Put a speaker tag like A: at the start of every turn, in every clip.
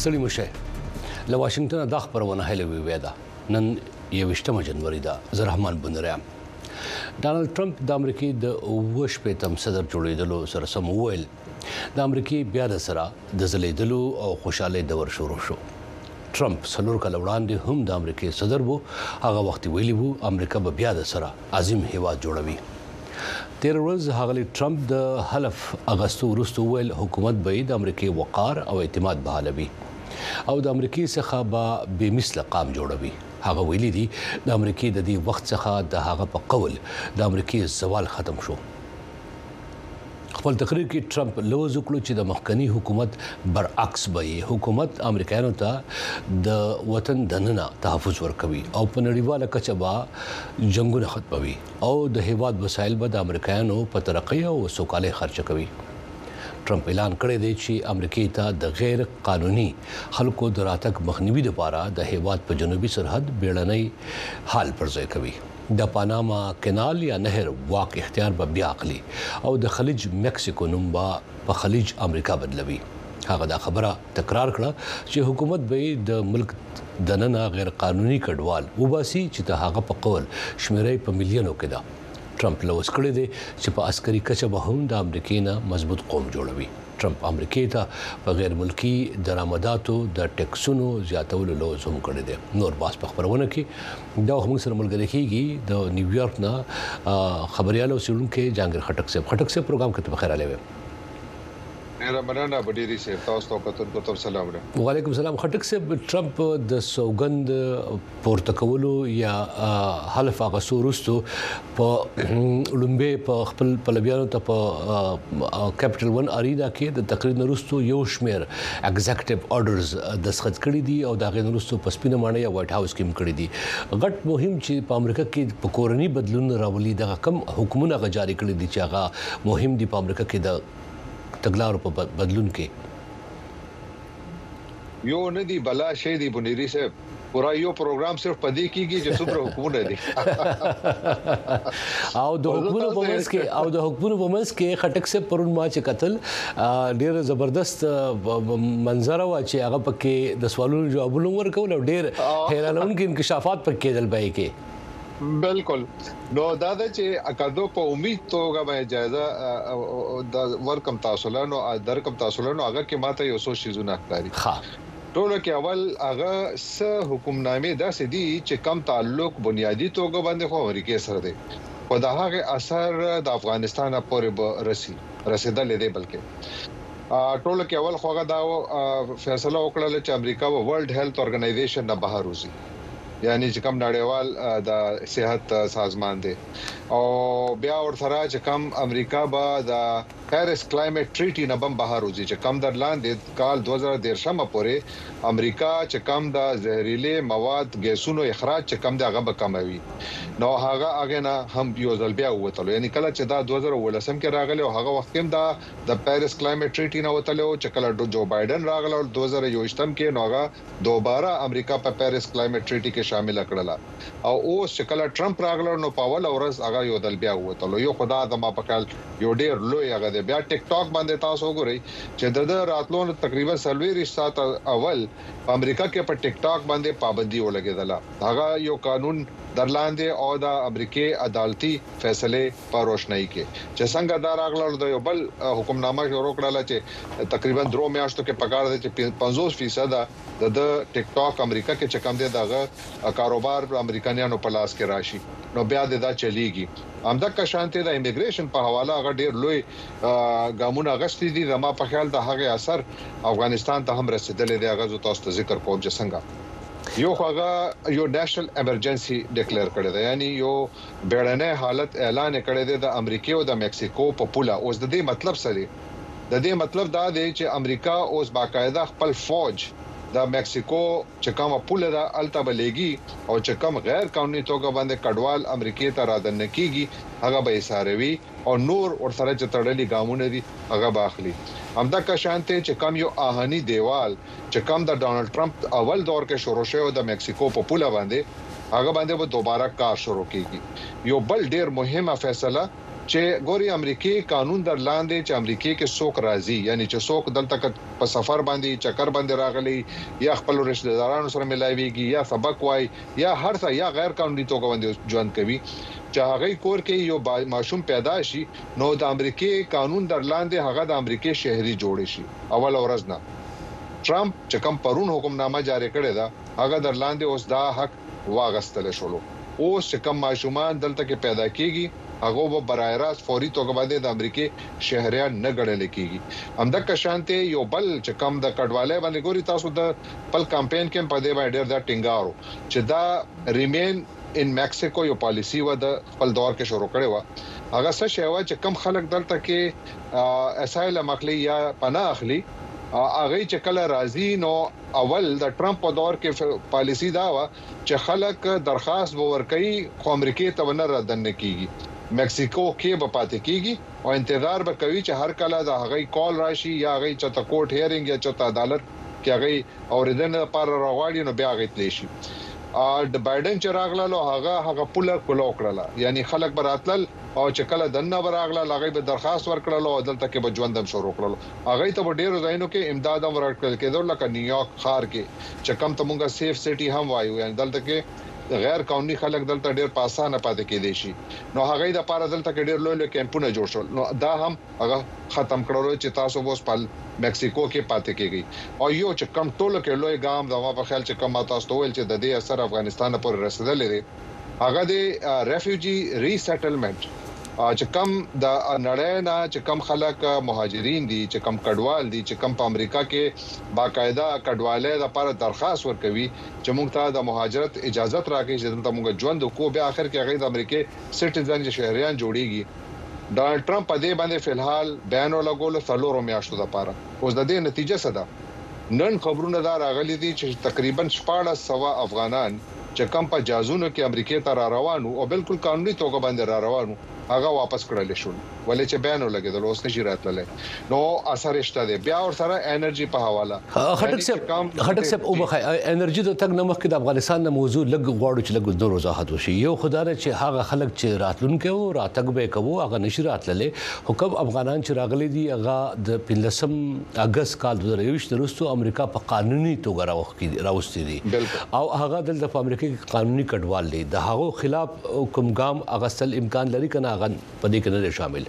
A: ستړي مشه له واشنگټن د خبرونه هلوي ویدا نن 21 جنوري دا زرحمان بنرام ډانلډ ټرمپ د امریکای د وشپېتم صدر جوړېدلو سره سم ویل د امریکای بیا د سره د زلیدلو او خوشاله دور شروع شو. ټرمپ څلور کاله وړاندې هم د امریکای صدر وو، هغه وخت ویلي وو امریکا به بیا د سره عظیم هیواد جوړوي. تیر ورځ هغه ټرمپ د حلف اغستو وروسته ویل حکومت به د امریکای وقار او اعتماد بحالوي او د امریکای څخه به بې مثله قام جوړوي. هغه ویلي دي د امریکای د دې وخت څخه د هغه په قول د امریکای زوال ختم شو. خپل تقریر کې ټرمپ لوز وکړو چې د مخکنی حکومت برعکس به حکومت امریکایانو ته د وطن دننه تحفظ ورکوي او په نړیواله کچه به جنگونه ختموي او د هیواد وسایل به د امریکایانو په ترقۍ او سوکالۍ خرچ کوي. ټرمپ اعلان کړی دی چې امریکای ته د غیر قانوني خلکو د راتګ مخنیوي لپاره د هیواد په جنوبي سرحد بیړنۍ حال پرځای کوي. د پاناما کینال یا نهر واک اختیار به بیا اخلي او د خلیج مکسیکو نوم به په خلیج امریکا بدلوي. هغه دا خبره تکرار کړه چې حکومت به د ملک دننه غیر قانوني کډوال وباسي چې ته هغه په قول شمیرې په میلیونو کې ده. ټرمپ لوز کړی دی چې په عسکري کچه به هم د امریکای نه مضبوط قوم جوړوي. ټرمپ امریکای ته په غیر ملکی درآمداتو د ټیکسونو زیاتولو لوز هم کړی دی. نور باس په خبرونه کې دا هم سره ملګری کیږي د نیویارک نه خبريال او سیډونکو جانګر خټک صاحب پروګرام کې په خیر علي
B: میرا مننه بډيري سي تاسو ته سلام علیکم.
A: وعلیکم السلام. خټک صاحب ټرمپ د سوګند پورته کولو یا حلف اغستو وروسته په لومبه په خپل پلویانو ته په کیپټل 1 ارینا کې د تقریر وروسته یو شمیر ایگزیکټیو آرډرز دستخط کړي دي او دا غي وروسته په سپینه مانه یا وایټ هاوس کې کړي دي. غټ مهم چې په امریکا کې په کورنۍ بدلون راولي د کم حکومتونه غجاري کړي دي چې هغه مهم دي په امریکا کې د تګلارو په بدلون کې
B: یو نه دی بلا شی دی بنيري صاحب پورا یو پروګرام صرف پدې کېږي چې څومره حکومت دي
A: او د حکومت په منځ کې خټک سے پرون ما چې قتل ډېر زبردست منظر وا چې هغه پکې د سوالونو جوابونه ورکول او ډېر حیرانونکي انکشافات پکې دل بای کې
B: بالکل نو دا چې اکادو په امید توګه به اجازه د ورکم تاسو له نو درکم تاسو له نو هغه کې ماته یو څه شیزونه ښکاري. ټول کې اول هغه س حکمنامې داسې دي چې کم تعلق بنیادی توګه باندې خو امریکای سره دی خو دا هغه اثر د افغانستان پورې رسیدل دي بلکې ټول کې اول خوغه دا فیصله وکړه چې امریکا و ورلد هیلث اورګنایزیشن نه بهر وځي یعنی چې کوم نړیوال د صحت سازمان دی او بیا ورسره چې کوم امریکا به د پیرس کلایمټ ټریټي نه بم بهر وځي چې کوم در لاندې کال 2013 پورې امریکا چې کوم د زهريله مواد ګیسونو اخراج چې کوم دغه به کموي نو هغه نه هم یو ځل بیا وته یعنی کله چې دا 2018 کې راغلی او هغه وخت هم د پیرس کلایمټ ټریټي نه وته چې کله جو بایدن راغله 2021 کې نو هغه دوباره امریکا په پیرس کلایمټ ټریټي کې شامل کړل او اوس چې کله ټرمپ راغله نو پاول اورز هغه یو دل بیا وته یو خدا د ما په کال یو ډیر لوی هغه بیا ټیک ټاک باندې تاسو وګورئ چې د راتلون تقریبا 40 ساعت اول په امریکا کې په ټیک ټاک باندې پابندي ولګیدله هغه یو قانون درلاندې او د امریکای عدالتي فیصله پر روشنايي کې چې څنګه دا راغله د یو بل حکمنامه شروع کړل چې تقریبا 3 میاشتو کې پکار دي چې 50% د ټیک ټاک امریکا کې چې کم دي دغه کاروبار امریکایانو په لاس کې راشي نو بیا دا چلیږي. همدغه شانته د ایمیګریشن په حواله هغه ډیر لوی ګامونه غشتي دي زما په خیال د هغه اثر افغانستان ته هم رسیدلې دی هغه تاسو ته ذکر کوم چې څنګه یو هغه یو نېشنل ایمرجنسي ډیکلیئر کړی دی یعنی یو بیړنۍ حالت اعلان کړی دی د امریکا او د مکسیکو په پوله اوس د دې مطلب سره د دې مطلب دا دی چې امریکا اوس باقاعده خپل فوج د مکسیکو چې کومه پوله ده الته بلېږي او چې کوم غیر قانوني توګه باندې کډوال امریکای ته راځن کیږي هغه به ساروي او نور ورسره چې تړلې ګامونه دي هغه باخلي. همدغه شانته چې کوم یو آهنی دیوال چې کوم د ډانلډ ټرمپ اول دور کې شروع شوی د مکسیکو په پوله باندې هغه باندې به دوباره کار شروع کیږي. یو بل ډیر مهمه فیصله چې ګوري امریکای قانون در لاندې چې امریکای کې څوک راځي یعنی چې څوک دلته په سفر باندې چکر باندې راغلي یا خپل رشتہ دارانو سره ملایويږي یا سبق وای یا هر څه یا غیر قانوني توګه باندې ژوند کوي چې هغه کور کې یو ماشوم پیدا شي نو د امریکای قانون در لاندې هغه د امریکای شهري جوړ شي اول ورځ نه ټرمپ چې کوم پرون حکمنامه جاری کړی دا هغه در لاندې اوس دا حق واغستل شولو اوس چې کوم ماشومان دلته کې پیدا کیږي هغه به برای راست فوري توګه باندې د امریکای شهريان نه ګڼل کیږي همدغه شانته یو بل چې کوم د کډواله باندې ګوري تاسو د پل کمپاین کې په دې باندې ډېر دا ټینګارو چې دا ریمین ان میکسیکو یو پالیسی و د خپل دور کې شروع کړي و هغه څه شی و چې کم خلک دلته کې اسایلم اخلي یا پناه اخلي هغه چې کله راځي نو اول د ټرمپ په دور کې پالیسی دا و چې خلک درخواست ورکړي خو امریکای ته نه ردن کیږي میکسیکو کې به پاتې کیږي او انتظار به کوي چې هر کله د هغه کال راشي یا هغه چې کورټ هیرینګ یا چې عدالت کې هغه اوریدنه لپاره راغواړي نو بیا هغه تلی شي د بایدن چې راغله هغه پوله کولو کړله یعنی خلک براتل او چې کله دنه براغله هغه به درخواست ورکړل او دلته کې به ژوندم شروع کړل هغه ته ډیرو ځایونو کې امداد هم ورکړل کېدل لکه نیویارک ښار کې چې کم ته مونږه سیف سټي هم وایو یعنی دلته کې غیر قانوني خلک دلته ډیر په اسانه پاتې کېدي شي نو هغه د لپاره دلته کې ډیر لوی کیمپونه جوړ شول نو دا هم هغه ختم کړو چې تاسو ووس په میکسیکو کې پاتې کېږي او یو چې کم ټولو کې لوی ګام دا په خیال چې کم تاسو ول چې د دې اثر افغانستان پر رسیدلې دي هغه د ریفیوجی ریسټلمنٹ چې کم د نړۍ نه چې کم خلک مهاجرین دي چې کم کډوال دي چې کم په امریکا کې باقاعده کډواله لپاره درخواست ورکوي چې موږ ته د مهاجرت اجازه راکړي چې دلته موږ ژوند وکړو بیا اخر کې هغه د امریکای سټیزن شهريان جوړيږي ډونالد ټرمپ په دې باندې فلحال بیان ولګول څلورو میاشتو لپاره اوس د دې نتیجه څه ده نن خبرونه دا راغلي دي چې تقریبا 1400 افغانان چې کم په جازونو کې امریکای ته را روانو او بالکل قانوني توګه باندې را روانو هغه واپس کړل شول ولې چې بیان ولګیدل اوس نشي راتللی نو اثر شته دی بیا ور سره انرژي په حواله
A: خټک صاحب او بخای انرژي د تک نمخ کې د افغانستان د موضوع لګ غواړو چې لګ نور وضاحت وشي یو خدای چې هغه خلک چې راتلونکو راتګ به کوو هغه نشي راتللی حکم افغانان چې راغلي دي هغه د 15 اگست کال 2023 وروسته امریکا په قانوني توګه راوستي دي او هغه د امریکا قانوني کډوال دي د هغه خلاف کوم ګام اغستل امکان لري کنه هغه په دې کې نه شامل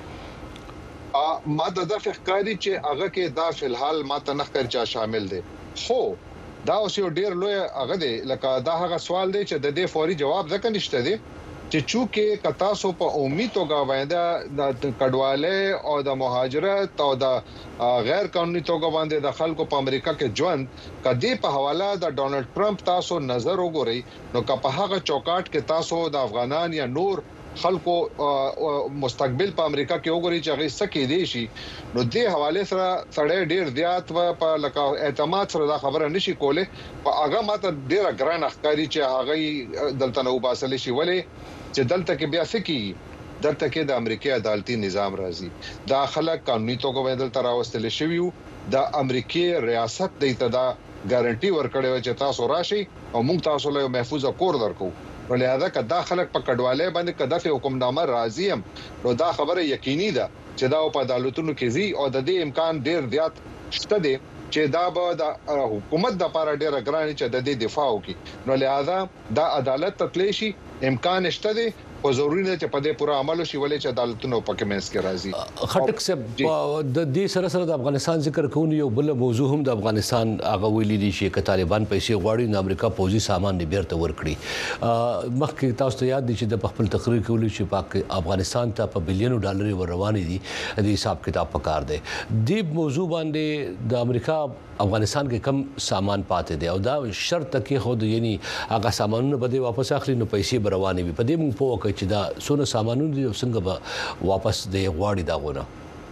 B: ما د فقاری چې هغه کې دا فلحال ما ته نه کړ چا شامل دي خو دا اوس یو ډیر لوی هغه دی لکه دا هغه سوال دی چې د دې فوري جواب ځکه نشته دی چې چونکه کتا سو په امید توګه باندې د کډواله او د مهاجرت او د غیر قانوني توګه باندې د خلکو په امریکا کې ژوند کدي په حواله د ډونالد ټرمپ تاسو نظر وګورئ نو که په هغه چوکاټ کې تاسو د افغانان یا نور خلکو مستقبل په امریکا کې وګوري چې هغه سکه دي شي نو دې حواله سره سړی ډیر زیات په لکه اعتماد سره دا خبره نشي کوله په هغه ماته ډیر ګران اخکاری چې هغه دلته نو باسل شي ولې چې دلته کې بیا سکی دلته کې د امریکای عدالتي نظام راځي دا خلک قانوني توګه بدل تر راوستل شوی د امریکای ریاست د ابتدا ګارانټي ورکړې چې تاسو راشي او موږ تاسو له محفوظه کور درکو ولهدا کدا خلک په کډواله باندې کدا حکمنامه راځي نو دا خبره یقیني ده چې دا په عدالتونو کې زی او د دې امکان ډیر زیات شته دي چې دا به د حکومت د لپاره ډیر ګران چې د دې دفاع وکړي نو لہذا دا عدالت تطلی شي امکان شته دي او ضروري نه چې په دې پوره عمل شي ولې چې عدالتونو پکې مېس کې راځي
A: خټک صاحب د دې سره د افغانستان ذکر کوون یو بل موضوع هم د افغانستان هغه ویلي دي چې طالبان پیسې غواړي د امریکا پوځي سامان نه بیرته ورکړي مخکې تاسو ته یاد دي چې د خپل تقریر کې ویلي چې افغانستان ته په بلینو ډالر ور روان دي د حساب کتاب پکار دی د موضوع باندې د امریکا افغانستان کې کم سامان پاتې دي او دا شرط کې خود یعنی هغه سامانونه به واپس اخلي نو پیسې برواني وي په دې موږ په وکړي چې دا سونه سامانونه دي څنګه به واپس دی غواړي دا غونه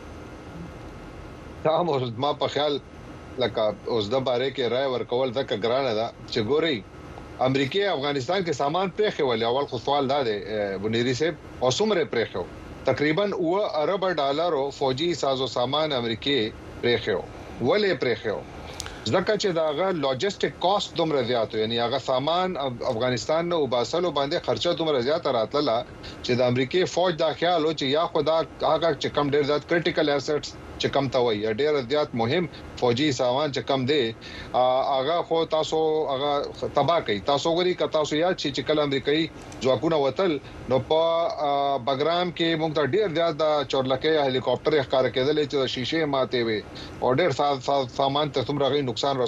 B: دا ما په خیال لکه اوس د باره کې رائے ورکول ځکه ګرانه ده چې ګوري امریکای افغانستان کې سامان پرېخه ول اول خو سوال دا دی بنيري صاحب او څومره پرېخه تقریبا 9 ارب ډالر فوجي سازو سامان امریکای پرېخه ولې پرېخه ځکه چې داغه لوجستیک کاست دومره زیات یعنی هغه سامان افغانستان نو وباسلو باندې خرچه دومره زیات راتله چې د امریکای فوج دا خیال و چې یا خدا هغه چې کم ډیر زیات کریټیکل اسټس چې کم ته وایي ډیر زیات مهم فوجي سامان چې کم دی هغه خو تاسو هغه تباہ کوي تاسو غري ک تاسو یا چې کله امریکایي ځواکونه وتل نو په بګرام کې موږ ته ډیر زیات د چورلکه هلیکاپټر ښکار کېدل چې شیشه ماته وي او ډیر سامان ته څومره غي نقصان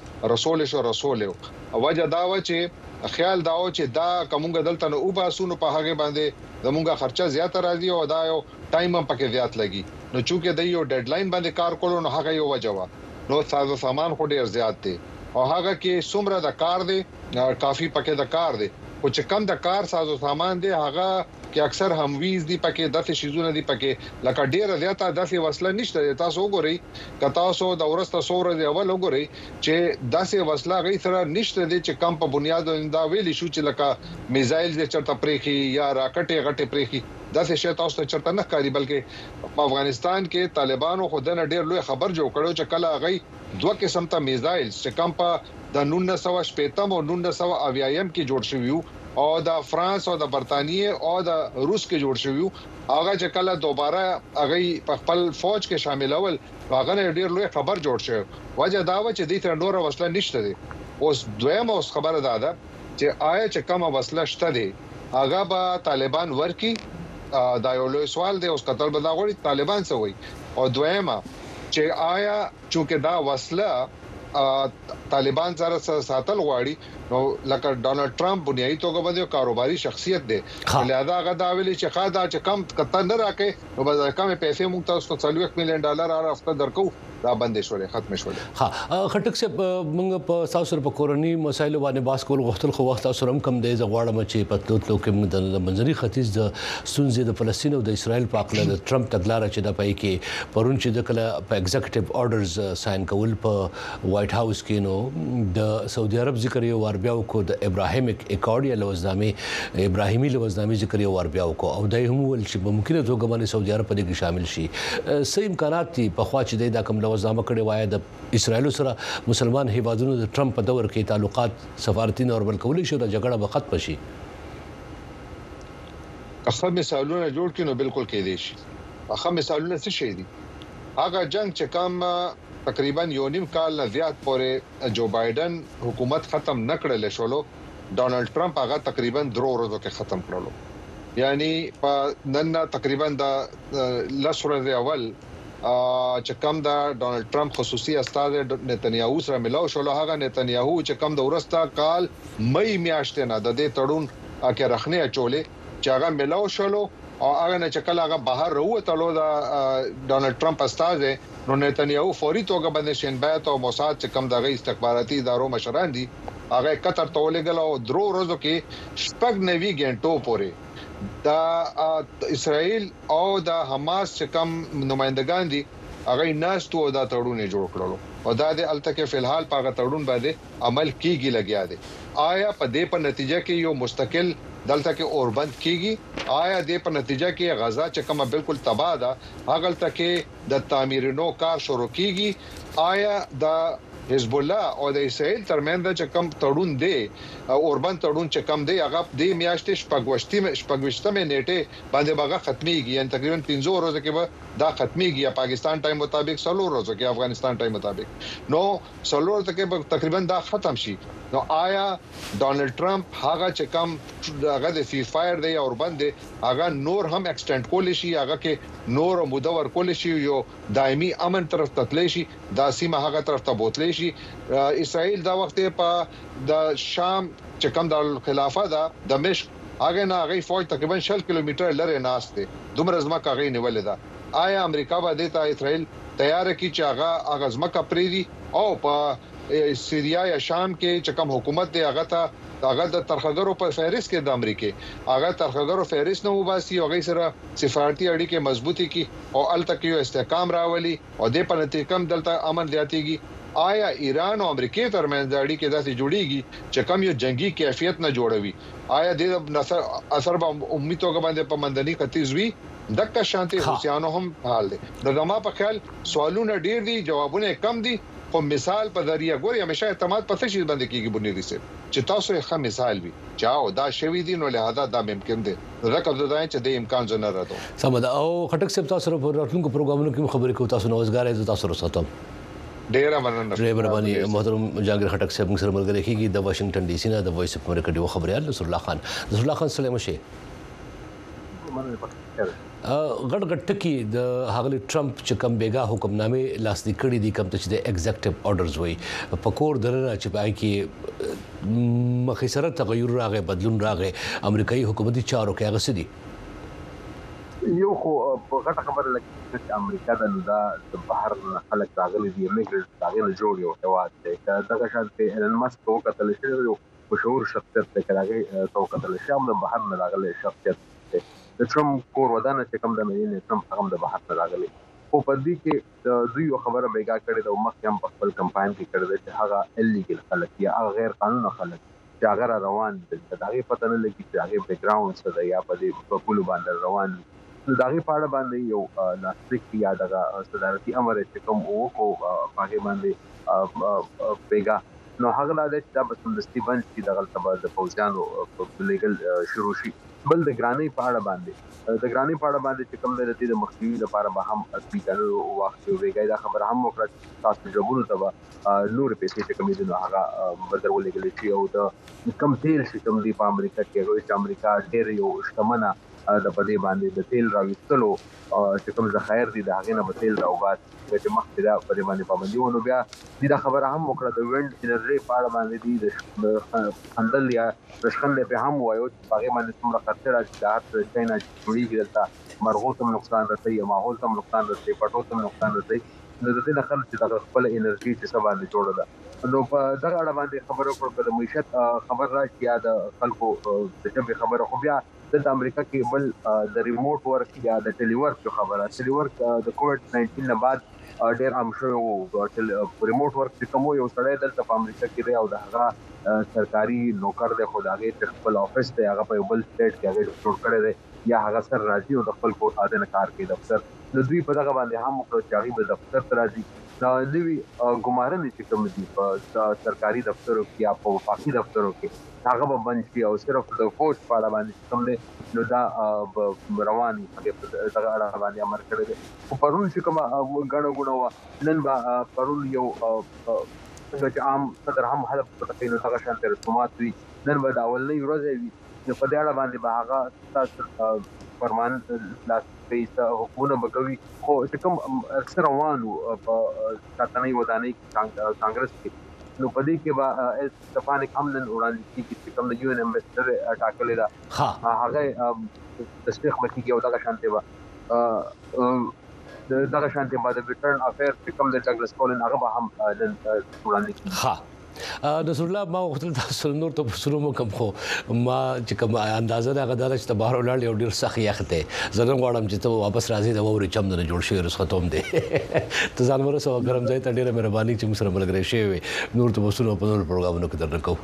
B: رسول وجه دا و چې خیال داو چې دا کومګه دلته نو وباسونو په هغه باندې زموږه خرچه زیات راځي او دا یو ټایم هم پکې زیات لګي نو چې د یو ډیډلاین باندې کار کولو نو هغه یو وجوه نو ساز سامان خو ډیر زیات دي او هغه کې څومره د کار دی کافي پکې د کار دی او چې کم د کار ساز سامان دی هغه کې اکثر همویز دي پکې دغه شیزونه دي پکې لکه ډیر زیاته دغه وسله نشته تاسو وګورئ ک تاسو د ورسته سوره دی اول وګورئ چې دغه وسله غي سره نشته دي چې کم په بنیاد دا ویلی شو چې لکه میزایل د چرته پریخي یا راکټي غټي پریخي دغه شی تاسو ته چرته نه کاری بلکې په افغانستان کې طالبانو خودنه ډیر لوی خبر جوړ کړو چې کله غي دوه قسم ته میزایل چې کم په د 1980 او 1980 کې جوړ شوی او د فرانس او د برتانیې او د روس کې جوړ شوی هغه چې کله دوباره هغه په خپل فوج کې شامل اول هغه ډیر لوی خبر جوړ شو وجه دا و چې د تر نور وسله نشته دي اوس دویمه اوس خبره ده چې آیا چې کومه وسله شته دي هغه به طالبان ورکی دا یو لوی سوال دی اوس قتل به دا غوړي طالبان څه وایي او دویمه چې آیا چې دا وسله طالبان سره ساتل غواړي نو لکه ډونالد ټرمپ بنیادی توګه باندې کاروباري شخصیت دی لہذا هغه دا ویلي چې خاطر چې کم کته نه راکې نو به کم پیسې موږ تاسو ته $40 مليون هر هفته درکو دا بندې شولې ختم شولې
A: ها خټک سے موږ په تاسو په کورنی مسایلو باندې باس کول غوښتل خو وخت تاسو هم کم دی زغواړم چې په تلو کې موږ د منځري ختیځ د سنځې د فلسطین او د اسرائیل په اړه د ټرمپ تګلارې چې د پای کې پرون چې د کله په ایگزیکټیو آرډرز ساين کول په وایټ هاوس کې نو د سعودي عرب ذکر یو ور بیا کو د ابراهیمیک اکارډ یا لوزنامه ابراهیمي لوزنامه ذکر یو ور بیا کو او دای هم ول چې ممکنه توګه باندې سعودي عرب په دې کې شامل شي سیم امکانات دي په خوا چې دا کوم لوزنامه کړي وای د اسرائیل سره مسلمان هیوادونو د ټرمپ په دور کې تعلقات سفارتي نور بل کولای شي د جګړه به ختم شي
B: اخر مثالونه جوړ کینو بالکل کې دي شي اخر مثالونه څه شي دي هغه جنگ چې کوم تقریبا یو نیم کال نه زیات پورې جو بایدن حکومت ختم نکړل شولو ډونالد ټرمپ هغه تقریبا 3 ورځې کې ختم کړلو یعنی په نن تقریبا د لسورز اول چې کوم دا ډونالد ټرمپ خصوصي استاد نتنیاهو سره ملاو شو هغه نتنیاهو چې کوم د ورستا کال مې میاشتې نه د دې تړون کې رخنه چولې چې هغه ملاو شولو او هغه نه چې کله هغه بهر وروتلو دا ډونالد ټرمپ استاد نو نتنیاهو فوري توګه باندې شینبات او موساد چې کوم دغه استخباراتي ادارو مشران دي هغه قطر ته ولګل او 3 ورځې کې شپږ نوي غنټو پورې دا اسرائیل او د حماس چې کوم نمائندگان دي هغه ناستو دا تړون جوړ کړلو او دا د التکه فلحال په تړون باندې عمل کیږي لګیا دي آیا په دې په نتیجه کې یو مستقل دلته کې اوربند کیږي آیا دې په نتیجه کې غزا چې کومه بالکل تباہ ده هغه تلته د تعمیرونو کار شروع کیږي آیا د حزب الله او د اسرائیل ترمنځ چې کم تړون دی اوربند تړون چې کم دی هغه د میاشتې شپږوشتمه نیټه باندې باغه ختميږي یعنی تقریبا 300 ورځې کې به دا ختميږي یا پاکستان ټایم مطابق 100 ورځې کې افغانستان ټایم مطابق نو 100 ورځې کې تقریبا دا ختم شي نو آیا ډونالد ټرمپ هغه چې کم هغه د سی فایر دی اوربند هغه نور هم ایکسټند کول شي هغه کې نور مدور کول شي یو دایمي امن طرف تتلی شي دا سیمه هغه طرف ته بوتلی شي اسرائیل دا وخت په د شام چې کوم د خلافه ده دمشق هغه نه هغه فوج تقریبا 60 کیلومتر لري ناشته دومره ځمکه هغه نیولې ده آیا امریکا باندې ته اسرائیل تیار کی چې هغه ځمکه پریدي او په سیریا یا شام کې چې کوم حکومت دی هغه د ترخګرو په فهرست کې د امریکای هغه ترخګرو فهرست نه وباسي او غي سره سفارتي اړیکې مضبوطي کی او التکه یو استحکام راولي او د پنځه کم دلته امن زیاتېږي آیا ایران او امریکای ترمنځ د اړیکې داسې جوړیږي چې کوم یو جنگي کیفیت نه جوړوي آیا د اثر به امید توګه باندې په مندني ختیځ وي دغه شانتي روسيانو هم حال دي دغه په خیال سوالونه ډیر دي جوابونه کم دي خو مثال په ذریعہ ګوري همیشه اعتماد په څه شي باندې کیږي بنیادی سي چې تاسو یې ښه مثال وي چاو دا شوی دي نو لہذا دا ممکن دي رقم زداي چې د امکان زنه راځو
A: سمدا او خټک صاحب تاسو په راتلونکو پروګرامونو کې خبرې کوو تاسو نوښتګار یې تاسو رساتم
B: ډیر مننه
A: ډیر محترم جهانگیر خټک صاحب موږ سره ملګری کیږي د واشنگټن ډي سي نه د وایس اف امریکا ډیو خبريال نصر الله خان سلام شه غټ غټ ټکی د هغلی ټرمپ چې کوم بیګا حکمنامې لاسلیک کړي دي کوم چې د ایگزیکټیو آرډرز وي په کور درنه چې پای کې مخې سره تغیر راغی بدلون راغی امریکایي حکومتي چارو کې هغه سدي
C: یو خو په غټه خبره لکه چې امریکا د بهر خلک راغلي دي میګرنټ راغلي جوړ یو هواد دی دا شانته ایلن ماسک او کتل شي یو مشهور شخصیت دی چې راغی او کتل شي هم د بهر نه راغلي شخصیت دی د ټرمپ کور ودانه چې کوم د ملي ټرمپ هم د بهر نه راغلي او په دې کې د دوی خبره بیګا کړې د مخکې هم په خپل کمپاین کې کړې چې هغه الیګل خلک یا هغه غیر قانوني خلک چې هغه روان دي دا هغه پته نه لګي چې هغه بیک گراوند څه دی یا په دې په پولو باندې روان دي دا هغه پاړه باندې یو لاسلیک یا دغه صدارتي امر چې کوم او کو هغه باندې بیګا نو هغه لا د بسندستي بند چې دغه تبع د فوجانو په لیګل شروع شي بل د ګرانی پاړه باندې چې کوم د دې مخنیوي لپاره به هم اصلي کارو وخت ویګای دا خبره هم وکړه تاسو جوړونو ته نور پیسې چې کوم دي نو هغه بدرول لګل شي او د کم تیل چې کوم دی په امریکا کې هغه چې امریکا ډېر یو شتمنه د پدې باندې د تیل راوستلو چې کوم ذخایر دي د هغه نه په تیل راوبات چې مخکې دا په دې باندې پابندي ونو بیا دا خبره هم وکړه د وینډ انرژي په اړه باندې د خندل یا رشخند په هم وایو چې هغه باندې څومره خطر راځي د چاینا جوړیږي دلته مرغوب هم نقصان رسي ماحول هم نقصان رسي پټو هم نقصان رسي نو د دې نه خلک چې د خپل انرژي چې سبا باندې جوړه ده نو په دغه اړه باندې خبرو کړو د معیشت خبر راځي یا د خلکو د جبه خبره خو بیا د امریکا کې بل د ریموټ ورک یا د ټیلی ورک خبره ټیلی ورک د کووډ 19 نه بعد ډېر عام شو ریموټ ورک چې کوم یو سړی دلته په امریکا کې دی او د هغه سرکاري نوکر دی خدای ته خپل افیس ته هغه په بل سټیټ کې هغه جوړ کړی دی یا هغه سر راځي او د خپل کو اذن کار کوي دفتر نو دوی په دغه باندې هم په چاري په دفتر ته راځي دا دوی ګمارنه چې کوم دي په سرکاري دفترو کې یا په وفاقي دفترو کې هغه به بند شي او صرف د فوج په اړه باندې کوم دي نو دا رواني په دغه اړه باندې امر کړی دی او پرون چې کوم غړو نن با پرون یو چې عام صدر هم هدف پټکې نو څنګه شانته رسومات وي نن به دا اولنۍ ورځ وي نو په دې اړه باندې به هغه تاسو فرمان لاس پیسه حکومت بګوي خو چې کوم اکثر روانو په ساتنۍ ودانۍ کانګرس کې نو په دې کې به استفانه کاملن وړاندې چې کوم د یو ان امبیسډر ټاکلې ده هغه تصدیق وکړي او دا شانته به دغه شانته بعد د ریټرن افیر چې کوم د ډاګلس کولن هغه به هم وړاندې کړي
A: نصر الله ما وختل تاسو نور ته پرسونو مو کوم خو ما چې کوم اندازه دا غدار چې ته بهر ولاړ یو ډیر سخت یخته زه غواړم چې ته واپس راځي د ووري چم نه جوړ شي رسختوم دي ته ځان ورسو ګرم ځای ته ډیره مهرباني چې موږ سره ملګری شي نور ته پرسونو په نور پروګرامونو کې درنکو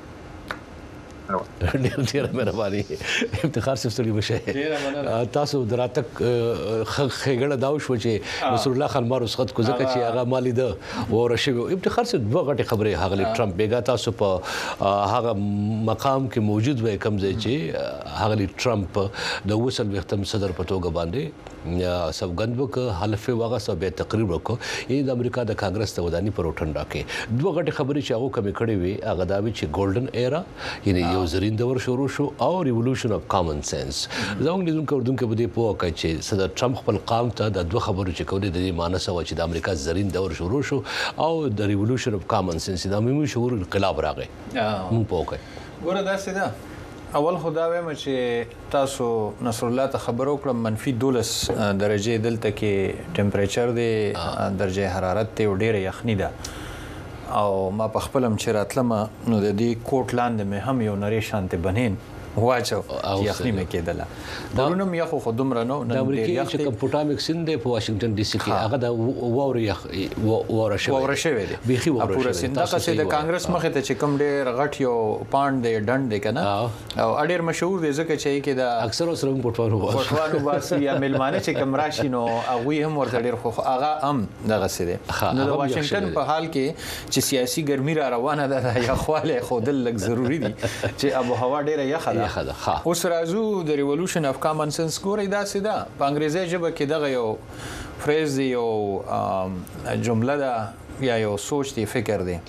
A: ډیر مهرباني افتخار صاحب ستړي مشه تاسو دراتک خېګړه داو شو چې نصر الله خان مارو سخت کو ځکه چې هغه مالی ده او رشوي افتخار صاحب دوه غټي خبره هغه ټرمپ بیګا تاسو په هغه مقام کې موجود وای کم ځای چې هغه ټرمپ د وصل وختم صدر په توګه باندې سوګند وک حلفه واغه سبه تقریر وکړو د امریکا د کانګرس ته ودانی پر وټنډا کې دوه غټي خبرې چې هغه کمی کړې وي هغه دا وی چې ګولډن ایرا یعنی یو زرین دور شروع شو او ریولوشن اف کامن سنس زموږ لیدونکو ورونکو په دې پوه کوي چې صدر ټرمپ خپل قام ته د دوه خبرو چې کولې د دې معنی سو چې د امریکا زرین دور شروع شو او د ریولوشن اف کامن سنس د عمومي شعور انقلاب راغی مونږ پوه کوي
D: ګوره دا څه ده اول خدا وایم چې تاسو نصر الله ته خبرو کړم منفي 12 درجه دلته کې ټمپریچر دی درجه حرارت ته ډیره یخنی ده او ما په خپلم چې راتلم نو د دې کوټ لاندې مې هم یو نری شانته بنین واچو چې یخني مې کېدله پرونم یخ خو دومره نو
A: د امریکا چې کوم پوټامیک سیند دی په واشنگټن ډي سي کې هغه د ووره شوی دی بيخي ووره
D: پورا سیند دغه چې د کانګرس مخه ته چې کوم ډېر غټ یو پاند دی ډند دی کنه او اډیر مشهور دی ځکه چې کې د
A: اکثر سره
D: پټوانو واسي یا ملمانه چې کوم راشي نو هغه هم ورته ډېر خو هغه هم دغه سره نو د واشنگټن په حال کې چې سیاسي ګرمي را روانه ده یا خواله خودل لږ ضروری دي چې ابو هوا ډیره یخه ده اوس راځو د ریولوشن اف کامن سنس ګورې دا سیده په انګریزي ژبه کې دغه یو فریز دی یو جمله ده یا یو سوچ دی فکر دی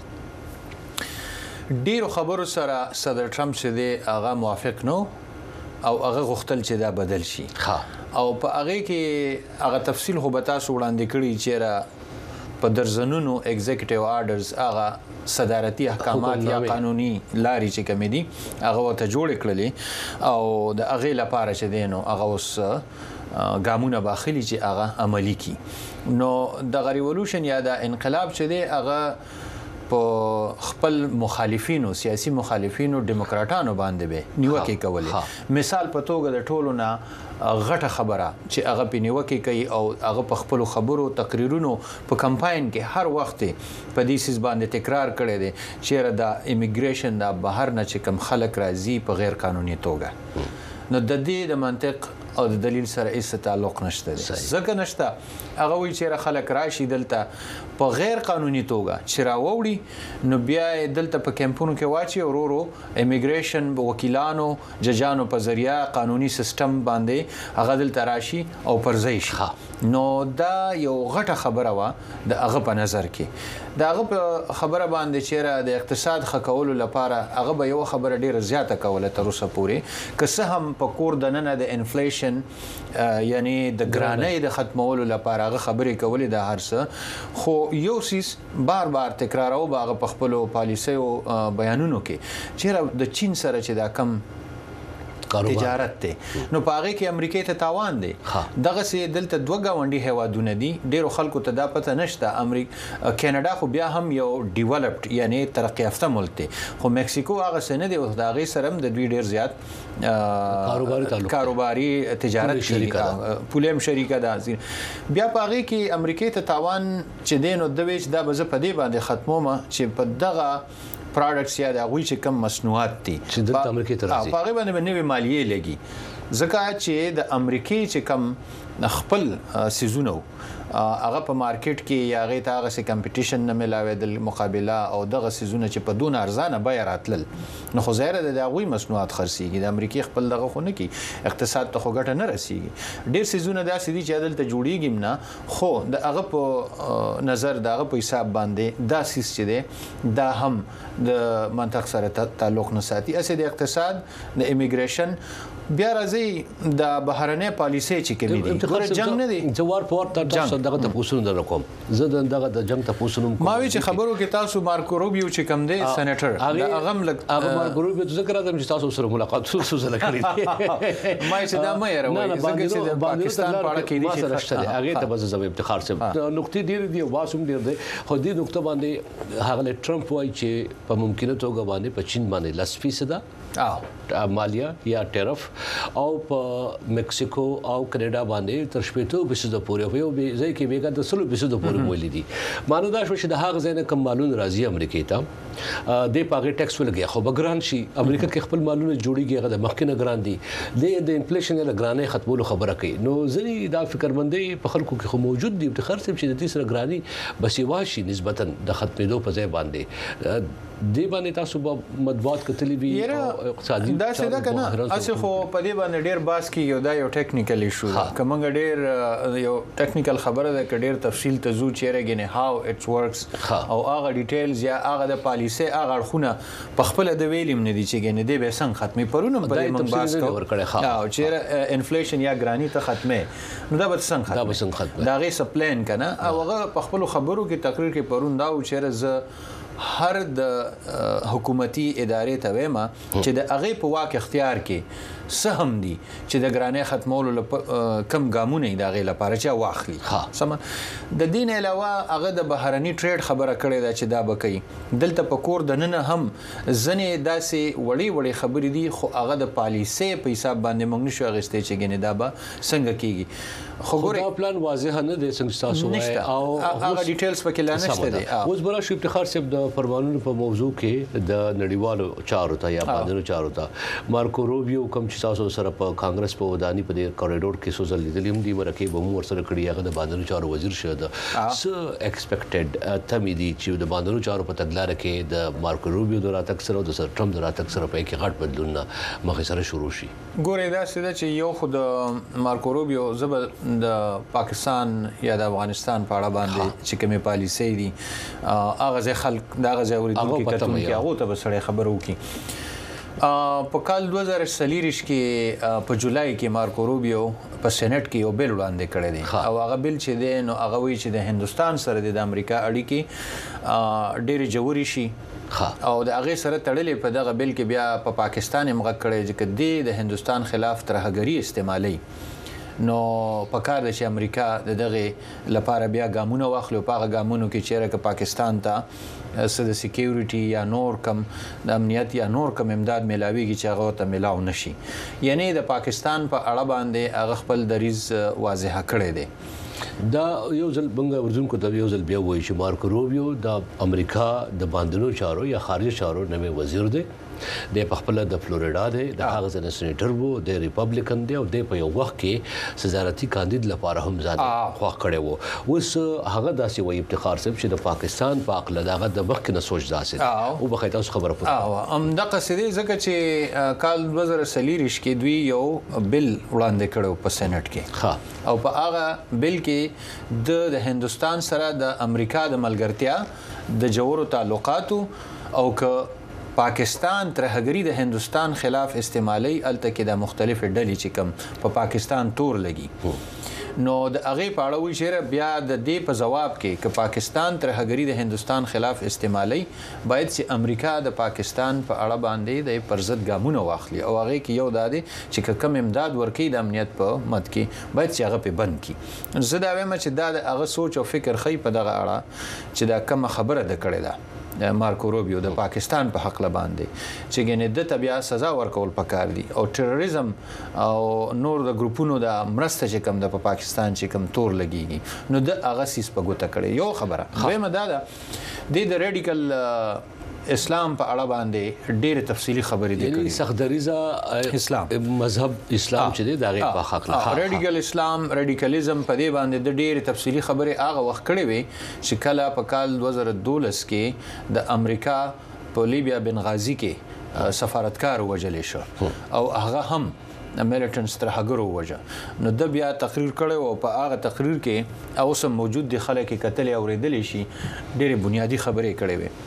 D: ډیرو خبرو سره صدر ټرمپ چې دی هغه موافق نو او هغه غوښتل چې دا بدل شي او په هغه کې هغه تفصیل خو به تاسو وړاندې کړی چې په درزنونو ایگزیکټیو آرډرز هغه صدارتي احکامات یا قانوني لاري چې کوم دي هغه ته جوړ کړلې او د هغه لپاره چې دینو هغه اوس ګامونه باخلي چې هغه عملی کی نو د ریولوشن یا د انقلاب چې دی هغه په خپل مخالفینو سیاسي مخالفینو دیموکراتانو باندې به نیوکه کولې مثال په توګه د ټولو نه غټه خبره چې هغه په نیوکه کوي او هغه په خپل خبرو تقریرونو په کمپاین کې هر وخت په دې سیس باندې تکرار کړي دي چې د ایمیګریشن د بهر نه چې کم خلک راځي په غیر قانوني توګه نو د دې د منطق او د دلیل سره هیڅ تعلق نشته ځکه نشته هغه وی چې خلک راشي دلته په غیر قانوني توګه چې راوړي نو بیا دلته په کمپونو کې واچي ورورو ایمیګریشن وکیلانو ججانو په ذریعہ قانوني سیستم باندې هغه دلته راشي او پرځای شي نو دا یو غټه خبره وا د هغه په نظر کې دا هغه خبره باندې چې د اقتصاد خکولو لپاره هغه به یو خبره ډیره زیاته کوله تر اوسه پورې که څه هم په کور دننه د انفلیشن یعنی د ګرانۍ د ختمولو لپاره هغه خبرې کولې د هر څه خو یو سیس بار بار تکرارو باغ په خپل پالیسي او بیانونو کې چې د چین سره چې دا کم تجارت ته نو پاره کې امریکای ته تاوان دی دغه سي دلته دوه غونډي هوادونه دي ډیرو خلکو ته دا پته نشته امریکا کینیډا خو بیا هم یو ډیولپډ یعنی ترقی یافته ملک دی خو مکسیکو هغه سن دی او دا غي سره د دوی ډیر زیات کاروباري تجارت شریکه پولم شریکه ده بیا پاره کې امریکای ته تاوان چې دینو د ویچ دا به په دې باندې ختمومه چې په دغه پروډکټس یا د غوي چې کم مصنوعات دي
A: چې د امریکای ته راځي
D: په هغه باندې نوې مالیه لګي ځکه چې د امریکای چې کم خپل سيزونو هغه په مارکیټ کې یا غي ته هغه سي کمپټیشن نه ملاوي د مقابله او دغه سيزونه چې په دون ارزانه بیا راتلل نو خو زیره د غوي مصنوعات خرسيږي د امریکای خپل دغه خو نه کی اقتصاد ته خو ګټه نه رسیږي ډیر سيزونه داسې دي چې عدالت جوړیږي نه خو د هغه په نظر دغه په حساب باندې دا سیس چې دی دا هم د منطق سره تعلق نه ساتي اسې د اقتصاد د ایمیګریشن بیا راځي د بهرنۍ پالیسي چې کوي دي ګوره جنگ نه دی
A: جوار پور تاسو دغه تاسو نه کوم زه دغه د جنگ تاسو نوم
D: ما وی چې خبرو کې تاسو مارکو روبیو چې کوم دی سېنیټر هغه لګ
A: هغه مارکو روبیو ذکر راځم چې تاسو سره ملاقات سره کړی
D: ما چې دا مې راوي ځکه چې د پاکستان په اړه کې دي
A: چې هغه ته بس زو افتخار سم نقطې ډیر دي واسم ډیر دي خو دې نقطه باندې هغه ټرمپ وایي چې په ممکنه توګه باندې په چین باندې 10% مالیه یا ټیرف او په مکسیکو او کینیډا باندې تر 80% پورې یو به ځای کې بیګا د 100% پورې مولې دي مانو دا شو چې د هغه ځای نه کم مالونه راځي امریکای ته د پاګه ټیکس ولګي خو بګران شي امریکا کې خپل مالونه جوړیږي هغه د مخکنه ګران دي د انفلیشن له ګرانې ختمولو خبره کوي نو ځنی دا فکرمندۍ په خلکو کې خو موجود دي افتخار سم چې د دې سره ګرانی بسیواشي نسبتا د ختمېدو په ځای باندې دی باندې تاسو په مطبوعات کتلی وی
D: اقتصادي دا څه ده کنه اسه خو په دې باندې ډیر باس کیږي دا یو ټیکنیکل ایشو ده کومه ډیر یو ټیکنیکل خبره ده ک ډیر تفصیل ته زو چیرې غنه هاو اټس ورکس او هغه ډیټیلز یا هغه د پالیسي هغه خونه په خپل د ویلیم نه دي چې غنه دی به څنګه ختمي پرونه په دې موږ باس کوو او چیرې انفلیشن یا ګرانی ته ختمه نو دا به څنګه ختمه دا غي سپلین کنه او هغه په خپل خبرو کې تقریر کې پرون دا او چیرې ز هر د حکومتي ادارې ته وېما چې د هغه په واک اختیار کې سهم دي چې د ګرانۍ ختمولو کم ګامونه د غې لپاره چې واخلي سم د دین علاوه هغه د بهرني ټریډ خبره کړې ده چې دا بکې دلته په کور د نن هم ځنې داسې وړي خبرې دي خو هغه د پالیسي په حساب باندې موږ نشو اغستې چې ګنې دا به څنګه کیږي
A: خو دا پلان واضح نه دی څنګه تاسو وایي او
D: هغه ډیټیلز پکې لا نشته دي
A: اوس بل شو افتخار صاحب د فرمانونو په موضوع کې د نړیوالو چارو ته یا بادرو چارو ته مارکو روبیو کوم چې تاسو سره په کانګرس په وداني په کوریډور کې سوزل لیدلیم دی ورکه به مو ورسره کړی هغه د بادرو چارو وزیر شه د س ایکسپیکټډ تمې دي چې د بادرو چارو په تګلارې کې د مارکو روبیو د راتګ سره او د سر ټرمپ د راتګ سره په کې غټ بدلونه مخې سره شروع شي
D: ګورې دا څه چې یو خود مارکو روبیو زبر د پاکستان یا د افغانستان په اړه باندې چې کومه پالیسي دي هغه خلک دا غزه اوریدونکو کتون کې هغه ته بسړې خبرو کې په کال 2023 کې په جولای کې مارکو روبیو په سېنات کې یو بیل وړاندې کړی دی او هغه بیل چې دی نو هغه وی چې د هندستان سره د امریکا اړیکې ډېر جوړی شي او د هغه سره تړلې په دغه بیل کې بیا په پاکستان موږ کړی چې د هندستان خلاف ترهګری استعمالي نو پکار د چې امریکا دغه لپاره بیا ګامونه واخلو په هغه ګامونو کې چیرې پاکستان ته د سکیورټي یا نور کم د امنیت یا نور کم امداد ملاويږي چې هغه ته ملاو نشي یعنی د پاکستان په اړه باندې هغه خپل دریز واضح کړی دی
A: دا یو ځل بنګ ورزونکو د یو ځل بیا وایي چې مارکو روبیو د امریکا د باندنو چارو یا خارجي چارو نوې وزیر دی د خپل د فلوریډا دی د هغه ځنه سېنیټر وو د ریپبلیکن دی او د په یو وخت کې صدارتي کاندید لپاره هم ځان خو کړی وو اوس هغه داسې وایي افتخار صاحب چې د پاکستان په عقل دغه د وخت نه سوچ داسې او بخیته اوس خبره پوه
D: ام د قصدي ځکه چې کال 2023 کې دوی یو بل وړاندې کړو په سېنات کې او په هغه بل کې د هندستان سره د امریکا د ملګرتیا د جوړو تعلقاتو او که پاکستان ترهګری د هندستان خلاف استعمالي الته کې د مختلف ډلې چې کوم په پاکستان تور لګي نو د هغه په اړه وی شهره بیا د دې په جواب کې چې پاکستان ترهګری د هندستان خلاف استعمالي باید چې امریکا د پاکستان په اړه باندې د پرزت ګامونه واخلي او هغه کې یو دادي چې کوم امداد ورکړي د امنیت په مد کې باید چې هغه په بند کړي زه دا وایم چې دا هغه سوچ او فکر خې په دغه اړه چې دا کوم خبره ده کړې ده مارکو روبیو د پاکستان په حق باندې چې ګنې د طبيعه سزا ورکول پکار دي او تروریزم او نور د ګروپونو د مرسته چې کم د پاکستان چې کم تور لګيږي نو د هغه سیس په ګوته کړي یو خبره وایم دا د ریډیکل اسلام په اړه باندې ډېر تفصيلي خبرې دي
A: کړې سخت دریزه اسلام مذهب اسلام چې دی دغه په حق
D: ریډیکل اسلام ریډیکالیزم په دې باندې د ډېر تفصيلي خبرې هغه وخت کړې وي چې کله په کال 2012 کې د امریکا په لیبیا بنغازي کې سفارتکار وجل شو او هغه هم امریکانز ترهګرو وجه نو د بیا تقریر کړو او په هغه تقریر کې اوسم موجود دي خلک کتل اوریدل شي ډېر بنیادی خبرې کړې وي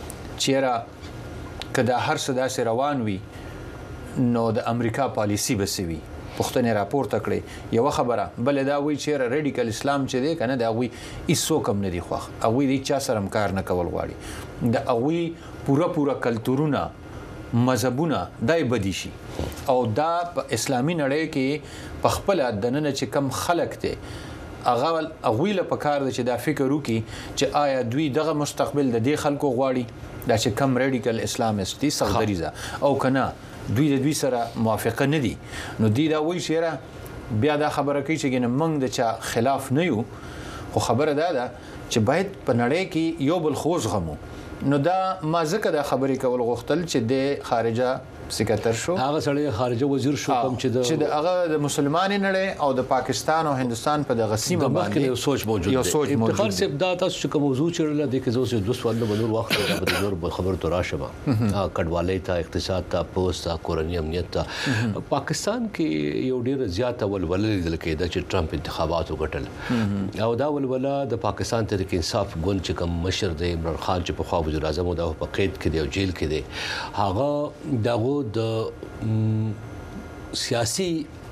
D: چیرې کدا هر څه داسې روان وي نو د امریکا پالیسی بسوي پښتنه راپور تکړه یو خبره بل دا وی چیرې ریډیکل اسلام چې دی کنه دا وی ایسو کم نه دی خوخ او وی چا سره کار نه کول غواړي دا اوی پورا کلتورونه مذهبونه دای بدی شي او دا په اسلامي نړۍ کې په خپل دننه چې کم خلق ته اغه اویله په کار د چې دا فکر وکي چې آیا دوی دغه مستقبل د دې خلکو غواړي دا چې کم ریډیکل اسلامیست دي سغدریزه او کنه دوی سره موافقه نه دي نو دی دا وایي چې بیا دا خبره کوي چې ګنه موږ د چا خلاف نه یو خو خبره ده چې باید په نړۍ کې یو بل خوځ غمو نو دا ما ځکه دا خبرې کول غوښتل چې د خارجه سکرټر شو
A: هغه سړی خارجه وزیر شو کوم
D: چې د هغه د مسلمانانو نړۍ او د پاکستان او هندستان په دغه سیمه باندې
A: یو سوچ موجود دی
D: یو سوچ موجود
A: دی خاصه دا تاسو چې کوم موضوع چیرله د کې زوسه دوه سوال به نور وخت به نور خبر تو راشه کډوالۍ ته اقتصاد ته پوسټ ته کورنۍ امنیت ته پاکستان کې یو ډیر زیاته ولول لیدل کېده چې ټرمپ انتخابات وګټل او دا ولوله د پاکستان تحریک انصاف ګوند چې کوم مشر دی عمران خان چې په خوا وزیر اعظم او د په قید کې دی او جیل کې دی هغه دغه د سیاسي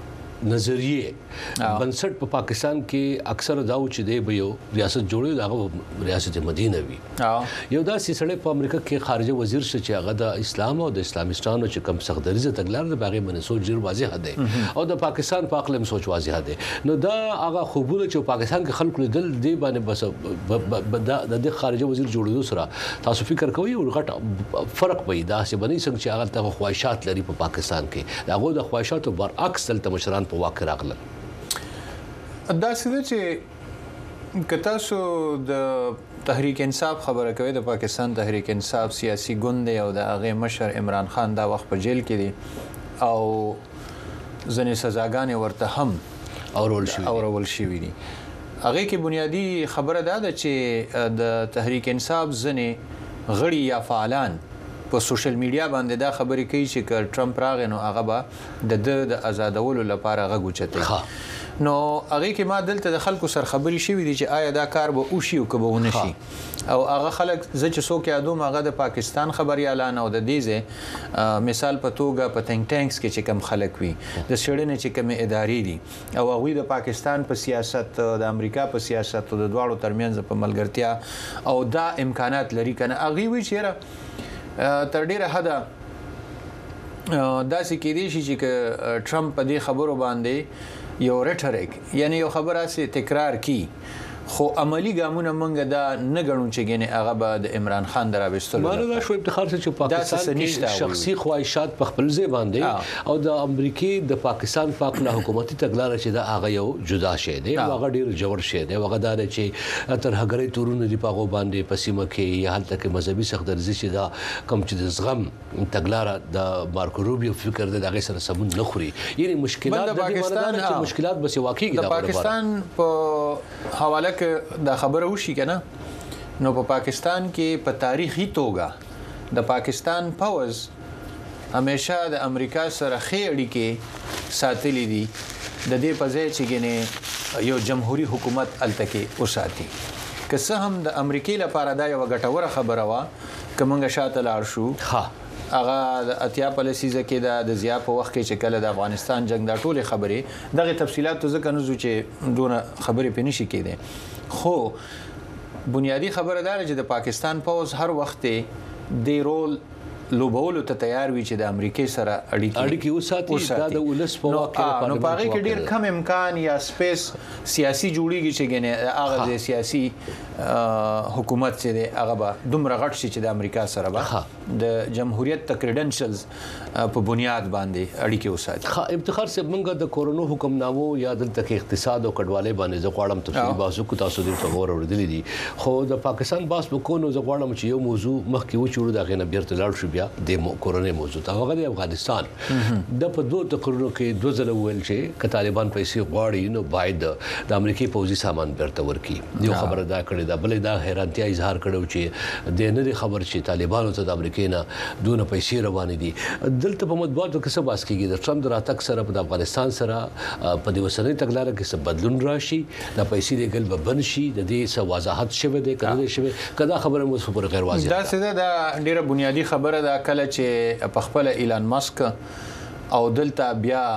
A: نظریه بنسټ په پاکستان کې اکثر داو چې دی به یو ریاست جوړي دا ریاست مدینه وي یو داسې سړی په امریکا کې خارجه وزیر شي چې هغه د اسلام او د اسلامیستانو چې کم سختدریزه تګلار د باغې باندې سوچ ډیر واضح دی او د پاکستان په اقلیم سوچ واضح دی نو دا هغه خوبونه چې پاکستان کې خلکو لیدل دی باندې بس د خارجه وزیر جوړېدو سره تاسو فکر کوئ او غټ فرق وي دا چې باندې څنګه چې هغه ته خواهشات لري په پاکستان کې داغه د خواهشاتو برعکس دلته مشران په واقع راغلل
D: دا څه چې کتاسو د تحریک انصاف خبره کوي د پاکستان تحریک انصاف سیاسي ګوند او د هغه مشر عمران خان دا وخت په جیل کې دي او ځنې سزاګانې ورته هم اورول شوي دي هغه کې بنیادی خبره ده چې د تحریک انصاف ځنې غړي یا فعالان په سوشل میډیا باندې دا خبرې کوي چې ټرمپ راغی نو هغه به د آزادولو لپاره غږ اوچتوي نو هغه کې ما دلته د خلکو سره خبرې شوې دي چې آیا دا کار به وشي او که به ونه شي او هغه خلک زه چې څوک یادوم هغه د پاکستان خبريالان او د دیزه مثال په توګه په تنک ټانکس کې چې کم خلک وي د سړنې چې کم ادارې دي او هغه د پاکستان په سیاست د امریکا په سیاست او د دواړو ترمنځ په ملګرتیا او دا امکانات لري کنه هغه وی چیرې تر ډیره حدا داسې کې دي چې ټرمپ په دې خبرو باندې یو ریټریک یعنی یو خبره سي تکرار کی خو عملی ګامونه مونږ دا نه غنو چې ګنې هغه به د عمران خان دراوستلو
A: مانه دا شو افتخار چې پاکستان کې شخصي خواهشات په خپل ځای باندې او د امریکای د پاکستان پاکله حکومتي تګلارې چې دا هغه یو جدا شي دی هغه ډیر جوړ شي دی هغه دا چې تر هغه تورونه دی پاغو باندې پسیمه کې یا حالت کې مذهبي سختدرزي چې دا کم چې د زغم تګلار د مارکو روبیو فکر د هغه سره سمون نه خوري یعنی مشکلات د پاکستان مشکلات بس واقعي
D: د پاکستان په حواله دا خبره وشي کنه نو په پاکستان کې په تاریخي توګه د پاکستان پوز همیشه د امریکا سره خېړی کې ساتلې دي د دې په ځای چې ګنې یو جمهوریت حکومت التکه وساتي که څه هم د امریکای لپاره دا یو غټوره خبره وا کومه شاته لاړ شو هغه د اتیا پالیسیزه کې د زیات په وخت کې چې کله د افغانستان جنگ د ټوله خبرې دغه تفصيلات ځکه نه زو چې دونه خبرې پېنې شي کېده خو بنیادی خبره ده چې د پاکستان پوز هر وخت د رول لوبولو ته تیار وي چې د امریکای سره
A: اړیکې وساتي دا د ولس په واقع
D: نو پاره کې ډیر کم امکان یا سپیس سیاسي جوړیږي چې ګنې هغه د سیاسي حکومت چې د هغه به دومره غټ شي چې د امریکا سره به د جمهوریت د کریډنشلز په بنیاد باندې اړیکې وساتي
A: افتخار صاحب موږ د کورونا حکم نامو یا د اقتصاد او کډوالۍ باندې زه غواړم تفصیلي بحث کو تاسو دې خبر اوریدلې دي خو د پاکستان باس وکونو زه غواړم چې یو موضوع مخکې وچوړو دا غنه بیرته لاړ شو بیا د کورونا موضوع ته هغه د افغانستان د په دوه تقریرونو کې دوه ځله ویل چې ک طالبان پیسې غواړي نو باید د امریکای پوځي سامان بیرته ورکړي یو خبره دا کړې دا بلې دا حیرانتیا اظهار کړو چې د نه خبر چې طالبانو ته د امریکای نه دونه پیسې روانې دي دلته په مطبوعاتو کې څه باس کېږي د ټرمپ راتګ سره په افغانستان سره په دې وسنۍ تګلارې کې څه بدلون راشي د پیسې د ګل ببن شي د دې څه وضاحت شوه د کړه شوه کدا خبره مو پر غیر واضح
D: دا څه دا ډیره بنیادی خبره ده کله چې په خپل ایلان ماسک او دلته بیا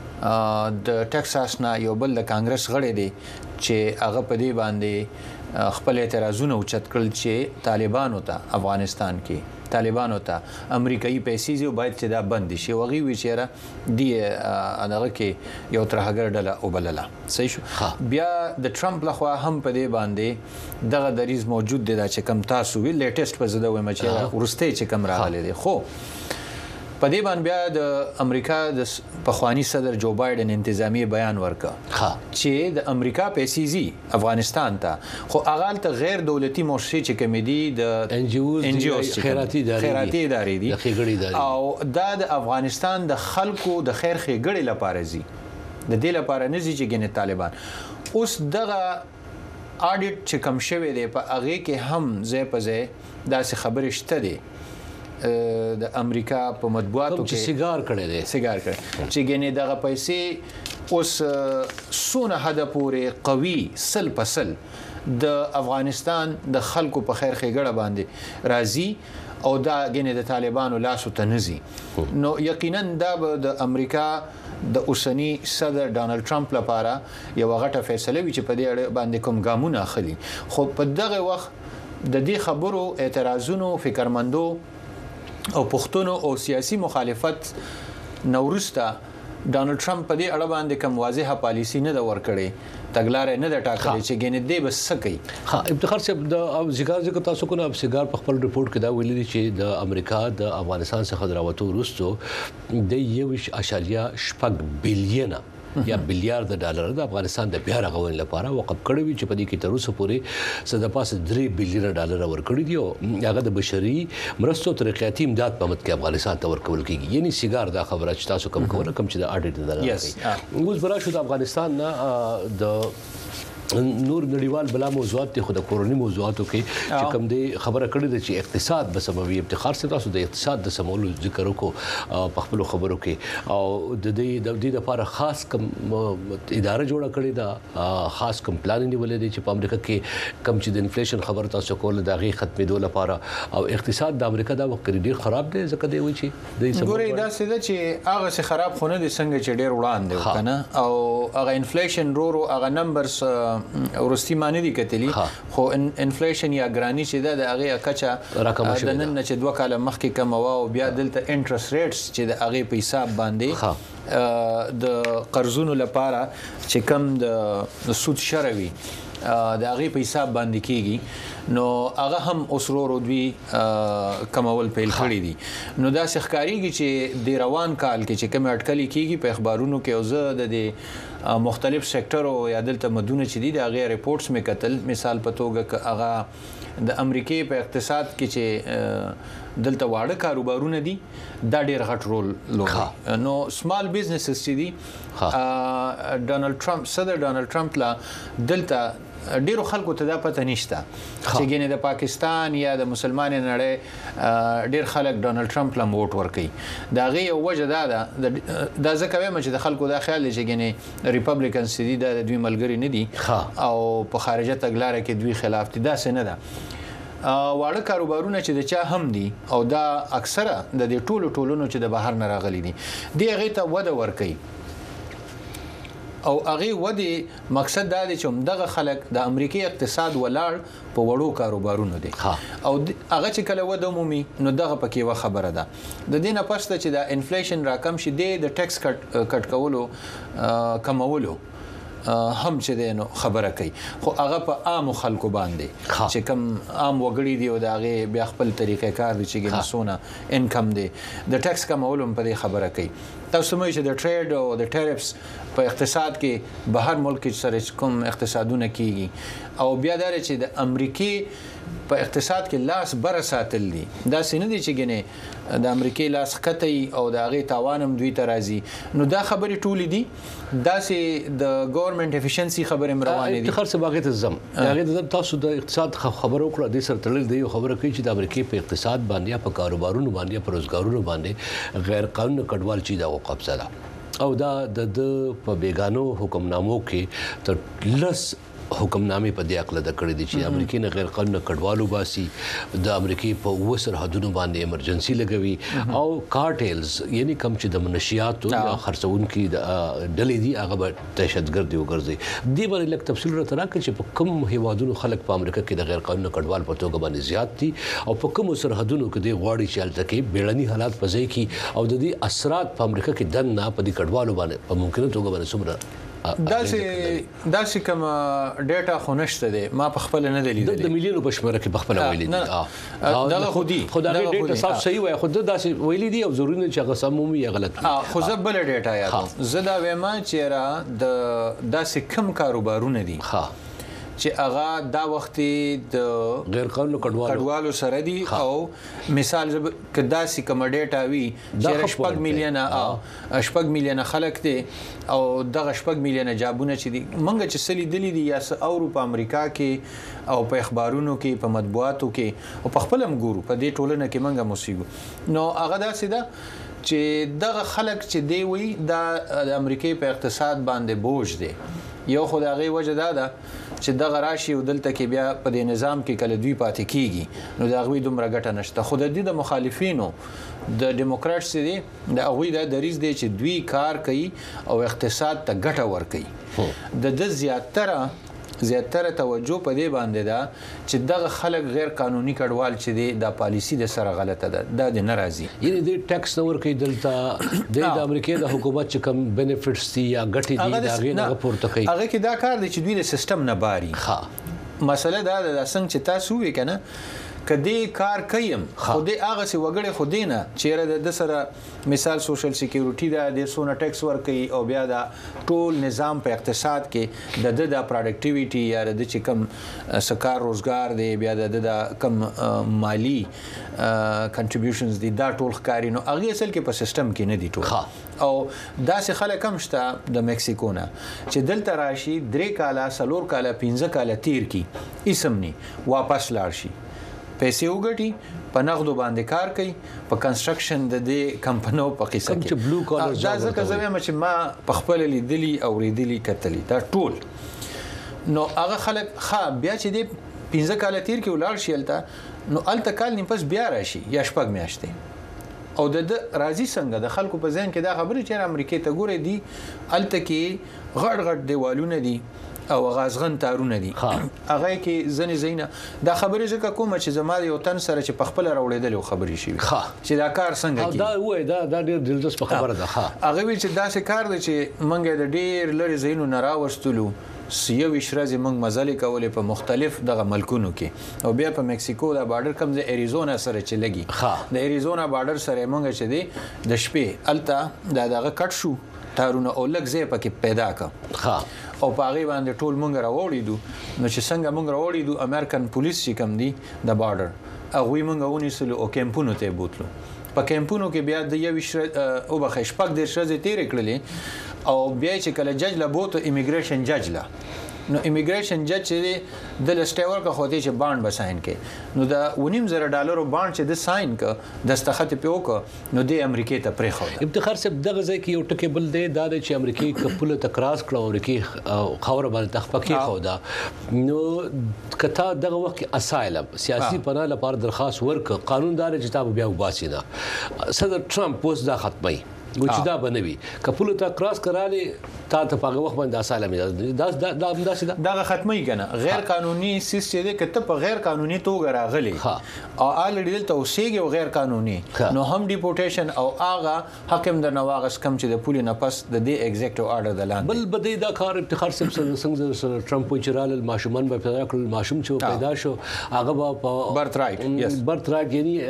D: د ټکساس نه یو بل د کانګرس غړي دي چې هغه په دې باندې خپل اعتراضونه اوچت کړل چې طالبانو ته افغانستان کې طالبانو ته امریکایي پیسې یو باید چې دا بند شي وغي وی چیرې دی هغه کې یو ترهګر ډله او بلله صحیح شو بیا د ټرمپ لخوا هم په دې باندې دغه دریز موجود دی دا چې کم تاسو وی لیټیسټ په زده وای چې ورسته چې کم راغلي دي خو په دې باندې بیا د امریکا د پخوانی صدر جو بایدن انتظامی بیان ورکړ چې د امریکا پیسې زی افغانستان ته خو اغال ته غیر دولتي مؤسسې چې کمیدي د ان جی اوز خیراتي ادارې دي او د افغانستان د خلکو د خیر ښېګړې لپاره زی د دې لپاره نه زی چې ګنې طالبان اوس دغه اډیټ چې کم شوی دی په هغه کې هم ځای په ځای داسې خبرې شته دي د امریکا په مطبوعاتو کې
A: سیګار کړي
D: چې ګنې دغه پیسې اوس سونه حد پورې قوي سل پسل د افغانستان د خلکو په خیر ښېګړه باندې راځي او دا ګنې د طالبانو لاسو ته نزي نو یقینا دا د امریکا د اوسنی صدر ډانلډ ټرمپ لپاره یو غټه فیصله وی چې په دې اړه باندې کوم ګامونه اخلي خو په دغه وخت د دې خبرو اعتراضونو فکرمندو او پښتون او سیاسي مخالفت نورستا ډانلډ ټرمپ په دې اړه باندې کوم واضحه پالیسی نه دا ورکړي تګلارې نه دا ټاکلې چې ګینه دې بس سکی
A: ها افتخار صاحب د ذکر تاسو کو نه سیګار په خپل ریپورت کې دا ویلي چې د امریکا د افغانستان څخه دراوتو وروسته د 1.8 بلین یا بلیارډ ډالر د افغانستان د بیا رغون لپاره وقف کړی وي چې په دې کې تر اوسه پورې صد پاسه 3 بلین ډالر ورکړي دي او هغه د بشري مرستو ترقیاتي امداد په مت کې افغانستان ته ورکول کیږي یعنی سیګار دا خبره چې تاسو کم کوله کم چې د اډیټ نه اوس برا شو د افغانستان نه د نور نړیوال بلا موضوعات ته خود کورونی موضوعاتو کې چې کوم دی خبره کړې ده چې اقتصاد به سموي افتخار څه تاسو د اقتصاد د سمولو ذکر وکړو په خپل خبرو کې او د دې لپاره خاص کوم اداره جوړه کړې ده خاص کوم پلان نیولې دي چې په امریکا کې کم چې د انفلیشن خبر تاسو کول د غي ختمېدو لپاره او اقتصاد د امریکا دا وخت ډیر خراب دی ځکه دی وایي چې د
D: ګورې دا څه ده چې هغه څه خراب خونه دي څنګه چې ډیر وړاندې وکنه او هغه انفلیشن رو هغه نمبرز ورستی معنی دي کتلی خو انفلیشن یا ګرانی چې د هغه کچا د نن چې 2 کال مخکې کم او بیا دلته انټرست ریټس چې د هغه په حساب باندې د قرضونو لپاره چې کم د سود شروي د هغه په حساب باندې کیږي نو هغه هم اوسرو دوی کمول پیل کړی دي نو دا ښکاریږي چې د روان کال کې چې کوم اټکلي کیږي په اخبارونو کې او زه د مختلف سېکټرو یا دلته مدونه چې دي د هغه ریپورتس مې کتل مثال په توګه هغه د امریکای په اقتصاد کې چې دلته واړه کاروبارونه دي دا ډېر غټ رول لري نو سمال بزنسز چې دي ډانلډ ټرمپ صدر ډانلډ ټرمپ لا دلته ډیرو خلکو ته دا پته نشته چې ګینه د پاکستان یا د مسلمان نړۍ ډیر خلک ډانلډ ټرمپ له ووټ ورکړي دا غي یو وجه دا ځکه وایم چې د خلکو دا خیال چې ګینه ریپبلیکنز دي د دوی ملګری نه دي او په خارجه تګلارې کې دوی خلاف دي دا څه نه ده واړه کاروبارونه چې د چا هم دي او دا اکثره د دې ټولو چې د بهر نه راغلي دي دی هغه ته وده ورکړي او هغه ودی مقصد دا دی چې دغه خلک د امریکای اقتصاد ولاړ په وړو کاروبارونو دي او هغه چې کله وده مومي نو دغه پکې و خبره ده د دینه پسته چې د انفلیشن راکم شي د ټیکس کټ کولو کمولو هم چې دینو خبره کوي خو هغه په عام خلکو باندې چې کم عام وګړي دی او دغه بیا خپل طریقې کار دي چې ګنسونه انکم دی د ټیکس کمولو په دې خبره کوي تاسو مې چې د ټریډ او د ټیرفز په اقتصاد کې بهر ملک سره کوم اقتصادونه کیږي او بیا دا چې د امریکای په اقتصاد کې لاس بر ساتل دي دا سینه دي چې ګنه د امریکای لاس خطي او د هغه تاوانم دوی ترازی نو دا خبرې ټولې دي دا سي د ګورنمنت افیشنسي خبرې روانې دي
A: افتخار سباغه تزم هغه تاسو د اقتصاد خبرو کړه د سر تړل دی خبره کوي چې د امریکای په اقتصاد باندې په کاروبارونو باندې په روزګارونو باندې غیر قانوني کډوال چي دا قبضه ده او دا د په بیگانو حکمنامو کې تر لس حکمنامې په دې عقل د کړې دي چې امریکای نه غیر قانوني کډوالو باسي د امریکای په وسر حدودو باندې ایمرجنسي لګوي او کارټیلز یعنی کم چې د منشیات او خرڅونکو د ډلې دي هغه دهشتګردي وګرځي دی باندې لکه تفصیل راته راکړي چې په کوم هیوادونو خلک په امریکا کې د غیر قانوني کډوال په توګه باندې زیات دي او په کوم سرحدونو کې د غواړي چې الته کې بیړني حالات پځي کی او د دې اثرات په امریکا کې دنه په دې کډوالو باندې په ممکنه توګه باندې څومره
D: دا چې کوم ډیټا خو نشته دي ما په خپل نه دي
A: د مليونو په شمېر کې په خپل ویلي دي
D: دا خودي
A: خدای ډیټا صاحب صحیح وای خو دا ویلي دي او ضروري نه چې هغه سمومي یا غلط
D: خو زه بل ډیټا یاد زدا وېما چې را د داسې کم کاروبارونه دي چې هغه دا وخت د
A: غیر قانوني
D: کډوالو سره دي او مثال کدا سي کوم ډیټا وی چې 8 میلیونه خلک دي او دغه 8 میلیونه جابونه چې دي منګه چې سلی دلی دي یا اروپا امریکا کې او په اخبارونو کې په مطبوعاتو کې او په خپل مګورو په دې ټولنه کې منګه موسیقو نو هغه داسې ده چې دغه خلک چې دی وی د امریکای په اقتصاد باندې بوج دي یو خو د هغې وجه دا ده چې دغه راشي او دلته کې بیا په دې نظام کې کله دوی پاتې کیږي نو د هغوی دومره ګټه نشته. خو د دې د مخالفینو د ډیموکراټس دي د هغوی دا دریځ دی چې دوی کار کوي او اقتصاد ته ګټه ورکوي. د زیاتره توجه په دې باندې ده چې دغه خلک غیر قانوني کډوال چې دی دا پالیسی د سره غلطه ده دا د ناراضي
A: یعنی د ټیکس نور کوي دلته د امریکا د حکومت چې کم بینیفټس دي یا ګټې دي دا غیر پورته کوي
D: هغه کې دا کار دی چې دوی د سیستم نه باري. مسله دا ده څنګه چې تاسو وی کنه کدی کار کیم خو دې هغه سی وګړي خو دینه چیرې د سره مثال سوشل سکیورټي دا د سونه ټیکس ورکي او بیا دا ټول نظام په اقتصاد کې د پروډکټیویټي یا د چې کم سکار روزګار دی بیا د کم مالی کنټریبیوشنز دي دا ټول ښکاری نو هغه اصل کې په سیستم کې نه دي ټول. او داسې خلک هم شته د میکسیکو نه چې دلته راشي 3 کاله 4 کاله 15 کاله تیر کی اسمني واپس لاړ شي پیسې وګټي په نغدو باندې کار کوي په کنستراکشن د دې کمپنیو په قصه کې
A: چې بلو کالر
D: دا ځکه زما چې ما په خپل لیدلی او ریدلی کتلی دا ټول نو هغه خلک بیا چې دې 15 کال تیر کې ولاړ شي الته نو الته کال نیم پس بیا راشي یا شپږ میاشتې او د راضي څنګه د خلکو په ذهن کې دا خبره چې امریکا ته ګوره دي الته کې غړ دیوالونه دي او غازغن تارونه دي هغه کې زنی زینه دا خبره ځکه کومه چې زما یو تن سره چې په خپل راوړېدل خبري شي چې دا کار څنګه کی
A: دا وای دا ډېر دلچسپ خبره ده.
D: هغه وی چې دا څه کار دی چې منګه د ډېر لري زینو نه راوستلو سیو اشرازي موږ مزل کولې په مختلف دغه ملکونو کې او بیا په میکسیکو دا بارډر کم د اریزونا سره چې لګي د اریزونا بارډر سره موږ چې دی د شپې الته دغه کټ شو تارونه او لږ ځای پکې پیدا کا او په هغه باندې ټول مونږ راوړیدو نو چې څنګه مونږ راوړیدو امریکن پولیس چې کم دي د بارډر هغه مونږ ونیسلو او کیمپونو ته بوتلو په کیمپونو کې بیا د یو او بخښ پک د شرزه تیر کړلې او بیا چې کله جج لا بوته ایمیګریشن جج لا نو ایمیګریشن جج چې د لسټور کا خوته چې باند بساین کې نو دا $1.5 باند چې د ساين ک دستخط پیو ک نو د امریکای ته پرې خو
A: افتخار صاحب دغه ځای کې یو ټکی بل دی دا چې امریکای کپل تکراس کړو امریکای خبره باندې تخپکی خو دا نو کته دغه وخت اسایلم سیاسي پناه لپاره درخواست ورک قانوندار کتاب بیا وباسي دا صدر ټرمپ پوس دا ختمي چې دا بنوي کپل تکراس کراله تا ته په وخت باندې اسایلم
D: دا ختمي کنه غیر قانوني سیس چې د کته په غیر قانوني توګه راغلي او الډی دلته اوسېږي او غیر قانوني نو هم ډیپورټیشن او اغه حکم د نواغس کم چې د پولی نه پس د دې ایگزیکټیو آرډر د لاندې
A: بل بده دا کار افتخار څنګه ټرمپ چرال الماشومان په پیدا کړل ماشوم چې پیدا شو هغه په
D: برث
A: رائټ یعنی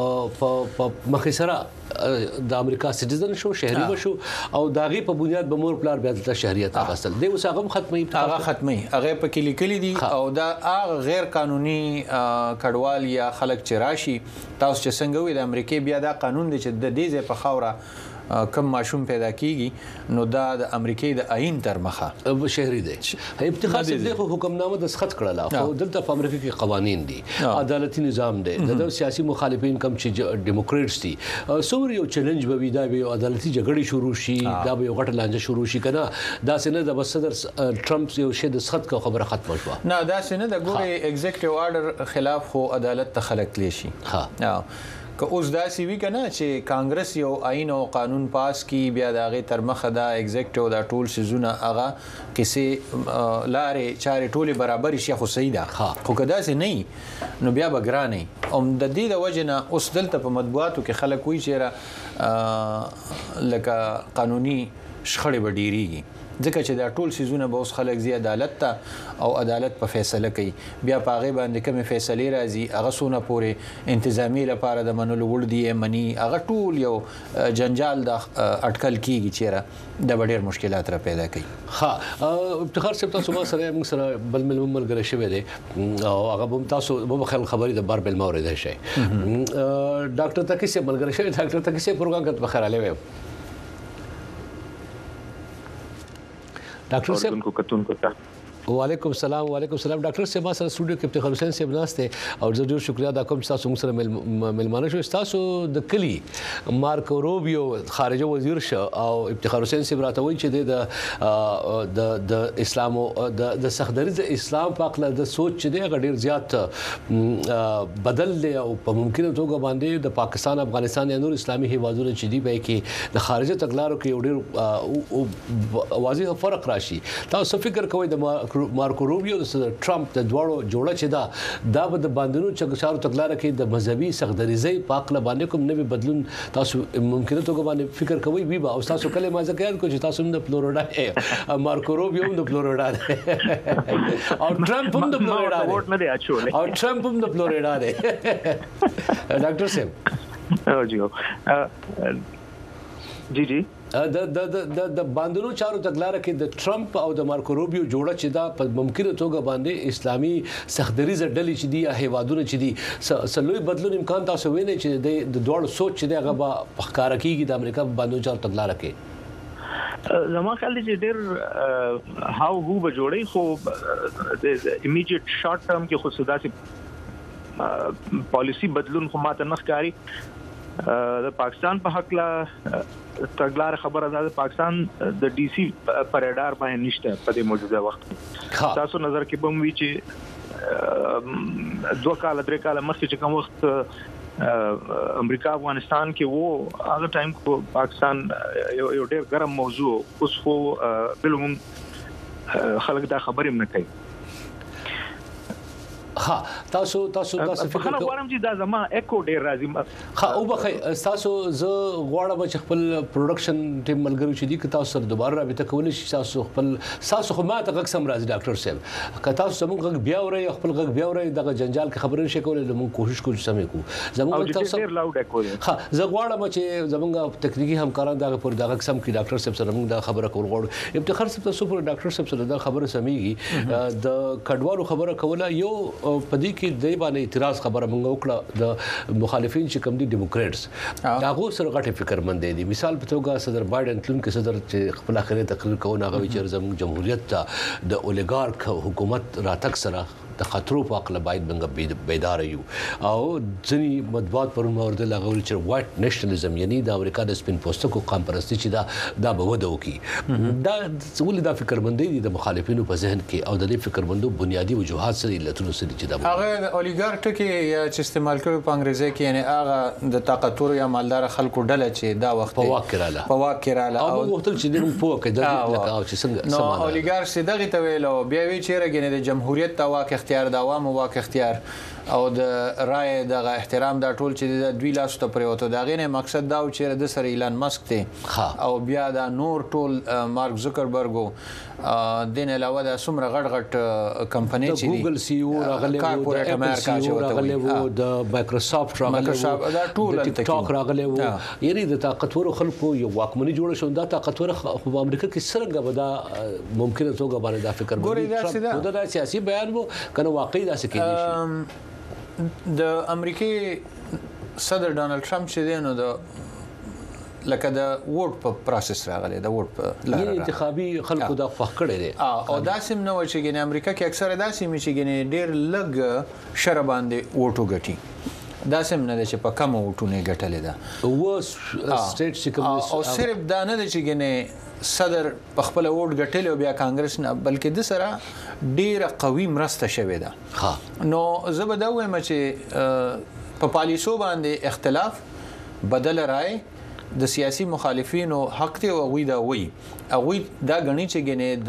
A: په مخې سره د امریکا سټیزن شو شهري وشو او داغي په بنیاد به مور پلار بیا د شهريت اغستل دی اوس هغه ختمي
D: هغه په کې لیکلي دي او دا هغه غیر قانوني کډوال یا خلک چې راشي تاسو چې څنګه وي د امریکای بیا دا قانون دی چې د دې ځای په خوره کم ماشوم پیدا کیږي نو دا د امریکای د آئین تر مخه
A: شهري دی افتخار صدیق حکمنامه د سخت کړل خو دلته په امریکا کې قوانين دي عدالتي نظام دی د سیاسي مخالفین کم چې ډیموکریټس دي سور یو چیلنج به وي دا به عدالتي جګړې شروع شي دا به یو غټ لانجه شروع شي کنه دا څنګه د صدر ټرمپ یو شی د سخت خبره ختم شو
D: نه دا څنګه د ګوري ایگزیکټیو آرډر خلاف خو عدالت ته خلق کلی شي که اوس داسې وی کنه چې کانګرس یو آئین او قانون پاس کی بیا د هغه تر مخه دا ایگزیکټیو دا ټول سيزونه هغه کسي لارې چارې ټوله برابر شي خو صحیح ده خو کدا سي نه نو بیا بګرانې او د دې د وجنه اوس دلته په مطبوعاتو کې خلک وی چیرې لکه قانوني شخړې وډيريږي ځکه چې دا ټول سيزونه به اوس خلک زی عدالت ته او عدالت په فیصله کوي بیا پاغه باندې کوم فیصله راځي هغه سونه پورې انتظامی لپاره د منلو ور دي منی هغه ټول یو جنجال د اٹکل کیږي چیرې د ډېر مشکلات را پیدا کوي
A: افتخار صاحب تاسو ما سره موږ سره بل ملګری شوی دی او هغه تاسو به خل خبري د بار بل مورید شي ډاکټر تکي سي ملګری شوی ډاکټر تکي سي پروګرام کې بخیر علي ډاکټر صاحب
E: کو کتون کو
A: وعلیکم السلام ډاکټر صاحب ما سره سټوډیو کې افتخار حسین صاحب ناشته او زه ډیر شکریا ادا کوم چې تاسو موږ سره ملمانه شو. تاسو د کلی مارکو روبیو خارجه وزیر شو او افتخار حسین صاحب راته وایي چې د اسلام د سختدریز اسلام په اړه د سوچ چې دی ډیر زیات بدل دی او په ممکنه توګه باندې د پاکستان افغانستان یا نور اسلامي هیوادونو چې دی به کې د خارجه تګلارو کې ډیر واضح فرق راشي. تاسو فکر کوئ د مارکو روبیو د ټرمپ د دواړو جوړه چې دا به د باندنو چارو تګلارې کې د مذهبي سختدریزۍ په اړه باندې کوم نوی بدلون تاسو ممکنه توګه باندې فکر کوئ وی به او تاسو کله ما ذکر کوم چې تاسو د فلوریډا مارکو روبیو د فلوریډا او ټرمپ هم د فلوریډا
E: ووټ نه دی اچولې
A: او ټرمپ هم د فلوریډا دی. ډاکټر صاحب
E: جی
A: د باندنو چارو تګلارې کې د ټرمپ او د مارکو روبیو جوړه چې دا په ممکنه توګه باندې اسلامي سختدریزه ډلې چې دی هیوادونه چې دي سلوي بدلون امکان تاسو وینئ چې د دوړ سوچ چې دی هغه به ښکارا کیږي د امریکا په باندنو چارو تګلارې کې.
E: زما خیال دی چې ډېر هاو هو به جوړي خو د ایمیډیټ شارټ ټرم کې خو سداسي پالیسی بدلون خو ماته نه ښکاري. د پاکستان په حق لا تګلار خبره ده د پاکستان د ډي سي پر رډار باندې نشته په دې موجوده وخت کې. تاسو نظر کې بم وی چې 2 کال 3 کال مخکې چې کوم وخت امریکا افغانستان کې وو هغه ټایم کو پاکستان یو ډېر ګرم موضوع اوس خو بلوم خلک دا خبرې نه کوي.
A: ها تاسو فکر
E: کوم غواړم چې دا زما اکو ډیر راځي.
A: ها او بخي تاسو زه غواړم چې خپل پروډکشن ټیم ملګرو چې دي که تاسو سره دوباره رابطه کولی شي تاسو خو ما ته غږ سم راځي ډاکټر صاحب که تاسو زموږ غږ بیا اورئ خپل غږ بیا اورئ دغه جنجال کې خبرې نشي کولای موږ کوشش کوو چې سمې کوو زموږ تاسو
E: ډیر لاود اکو دي.
A: ها زه غواړم چې زموږ تکنیکی همکاران دغه پر دغه سم کې ډاکټر صاحب سره موږ دا خبره کول غواړو. افتخار صاحب تاسو پر ډاکټر صاحب سره دا خبره سمېږي د کډوالو خبره کوله یو پدې کې د باندې اعتراض خبره مونږ وکړه د مخالفین چې کوم دي ډیموکریټس هغه سره غټه فکرمند دي. مثال په توګه صدر بایدن تلونکي صدر چې خپل اخري تقریر کوي هغه چې زموږ جمهوریت ته د اولیګارک حکومت راتګ سره د خطرو په اړه باید موږ بیدار یو او ځینی مطبوعات پر مورد لغول چې وایټ نېشنلزم یعنی د امریکا د سپین پوستکو قوم پرستی چې دا به وده وکړي دا ولې دا فکرمندي دي د مخالفینو په ذهن کې او د دې فکرمندو بنیادی وجوهات سره علتونو سره چې دا
D: هغه اولیګارک ټکی یا چې استعمال کوي په انګریزي کې یعنی هغه د طاقتور یا مالدار خلکو ډله چې دا وخت
A: په واک کې رااله
D: او
A: وختل چې دغه په کې د لکه او چې څنګه
D: نو اولیګارک چې دغه ته ویلو بیا وی چې راګنه د جمهوریت ته واک اختیار د عوامو واک اختیار او د رائے د احترام دا ټول چې د دوی لاس ته پریوته دا غینه مقصد دا چې د سر ایلان ماسک ته او بیا دا نور ټول مارک زکربرګ دین علاوه د سمره غټ غټ کمپنی چې
A: ګوګل سی او راغله
D: کارپوریټ امریکا چې
A: راغله د مایکروسافټ راغله
D: دا ټول
A: ټیک ټاک راغله یعنی د طاقتور خلکو یو واکمنی جوړه شو دا طاقتور خو امریکا کې څنګه ودا ممکنه توګه باندې دا فکر مګوري دا سیاسي بیان وو کنه واقعي دا څه کېږي.
D: د امریکای صدر ډانلډ ټرمپ چې دی نو د لکه د ووټ په پروسس راغلی د ووټ په لاره
A: انتخابي خلکو دا خوښ کړی دی
D: او داسې نو چې ګنې امریکا کې اکثره داسې می چې ګنې ډېر لږ شر باندې ووټو ګټي دا سم نه چې په کم وټونه ګټلې ده
A: و سټیټ چې کوم
D: او صرف دا نه چې ګنې صدر په خپل ووټ ګټلې او بیا کانګرس نه بلکې د سره ډیره قوي مرسته شوې ده. نو زه به دا وایم چې په پالیسو باندې اختلاف بدل رائے د سیاسي مخالفینو حق ته وغوي دا وي او دا غني چې ګنې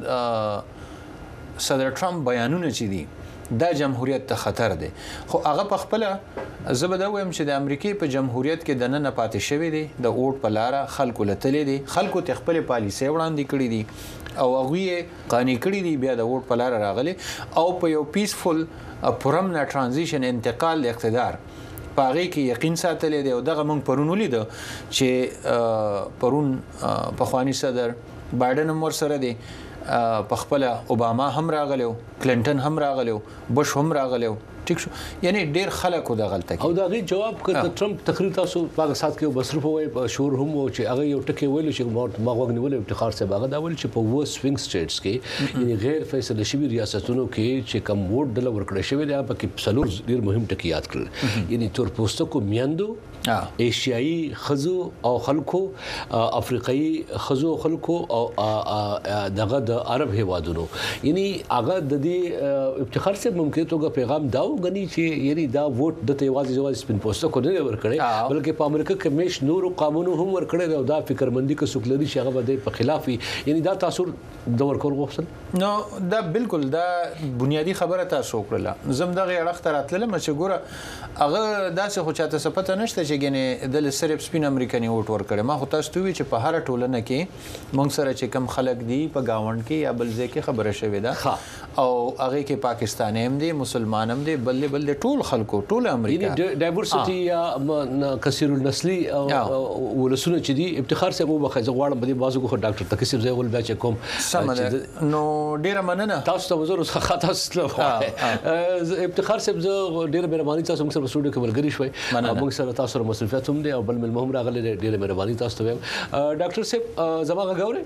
D: د صدر ټرمپ بیانونه چې دي دا جمهوریت ته خطر دی خو هغه په خپل زبده ويم چې د امریکای په جمهوریت کې د نن پاتې شوی دی د ووټ په لار خلکو لتلې دي خلکو ته خپل پالیسي وړاندې کړې دي او هغه قانوني کړې دي بیا د ووټ په لار راغلي او په یو پیسفل پرمنه ترانزیشن انتقال اقتدار پاره کې یقین ساتلې دی او دغه مونږ پرون ولید چې پرون په خواني صدر بایدن هم ور سره دی په خپل اوباما هم راغلو کلینټن هم راغلو بش هم راغلو ټیک شو یعنی ډیر خلک د غلطه
A: او دا غي جواب کړ ټرمپ تقریر تاسو پاکستان کې مصرف وای شور هم او چې هغه یو ټکی ویل چې ما غوښنه افتخار صاحب هغه دا ویل چې په و سوینګ سټیټس کې یعنی غیر فیصله شوی ریاستونو کې چې کم ووټ ډله ورکړی شوی دی په کې څلور ډیر مهم ټکی یاد کړل یعنی تور پوستو کو میاندو ایشیایي خزو او خلکو افریقایي خزو خلکو او دغه د عرب هیوادونو یعنی هغه د دې افتخار صاحب ممکن توګه پیغام داو غني چې یعنی دا ووټ د تیوازي سپین پوسټو کو نه ورکړي بلکې په امریکا کې مش نور قانون هم ورکړي او دا فکرمندي کې سوکلري شغه بده په خلاف یعنی دا تاثیر د ورکول غوښتل
D: نو دا بالکل دا بنیادی خبره تاسو کړله زم دغه اړه تراتله مچ ګوره هغه داسې خو چاته سپته نشته چې ګنې د صرف سپین امریکایي ووټ ورکړي ما خو تاسو ته وی چې په هر ټولنه کې مونږ سره چې کم خلک دي په گاوند کې یا بل ځای کې خبره شوې ده او هغه کې پاکستاني هم دي مسلمان هم دي بل ټول خلکو ټول امریکا
A: ډایورسټي یا کثیر النسلی ولسونه چې دي افتخار صاحب وبخښه غواړم په دې بازو کو ډاکټر تکسیر زې ول بیا چې کوم
D: نو ډیره مننه
A: تاسو ته وزور خاطر افتخار صاحب زه ډیره مهرباني تاسو موږ سره سټوډیو کې ملګری شوي موږ سره تاسو سره مصرفیت هم دي او بل مل مهم راغلي ډیره مهرباني تاسو ته ډاکټر صاحب زما غوړې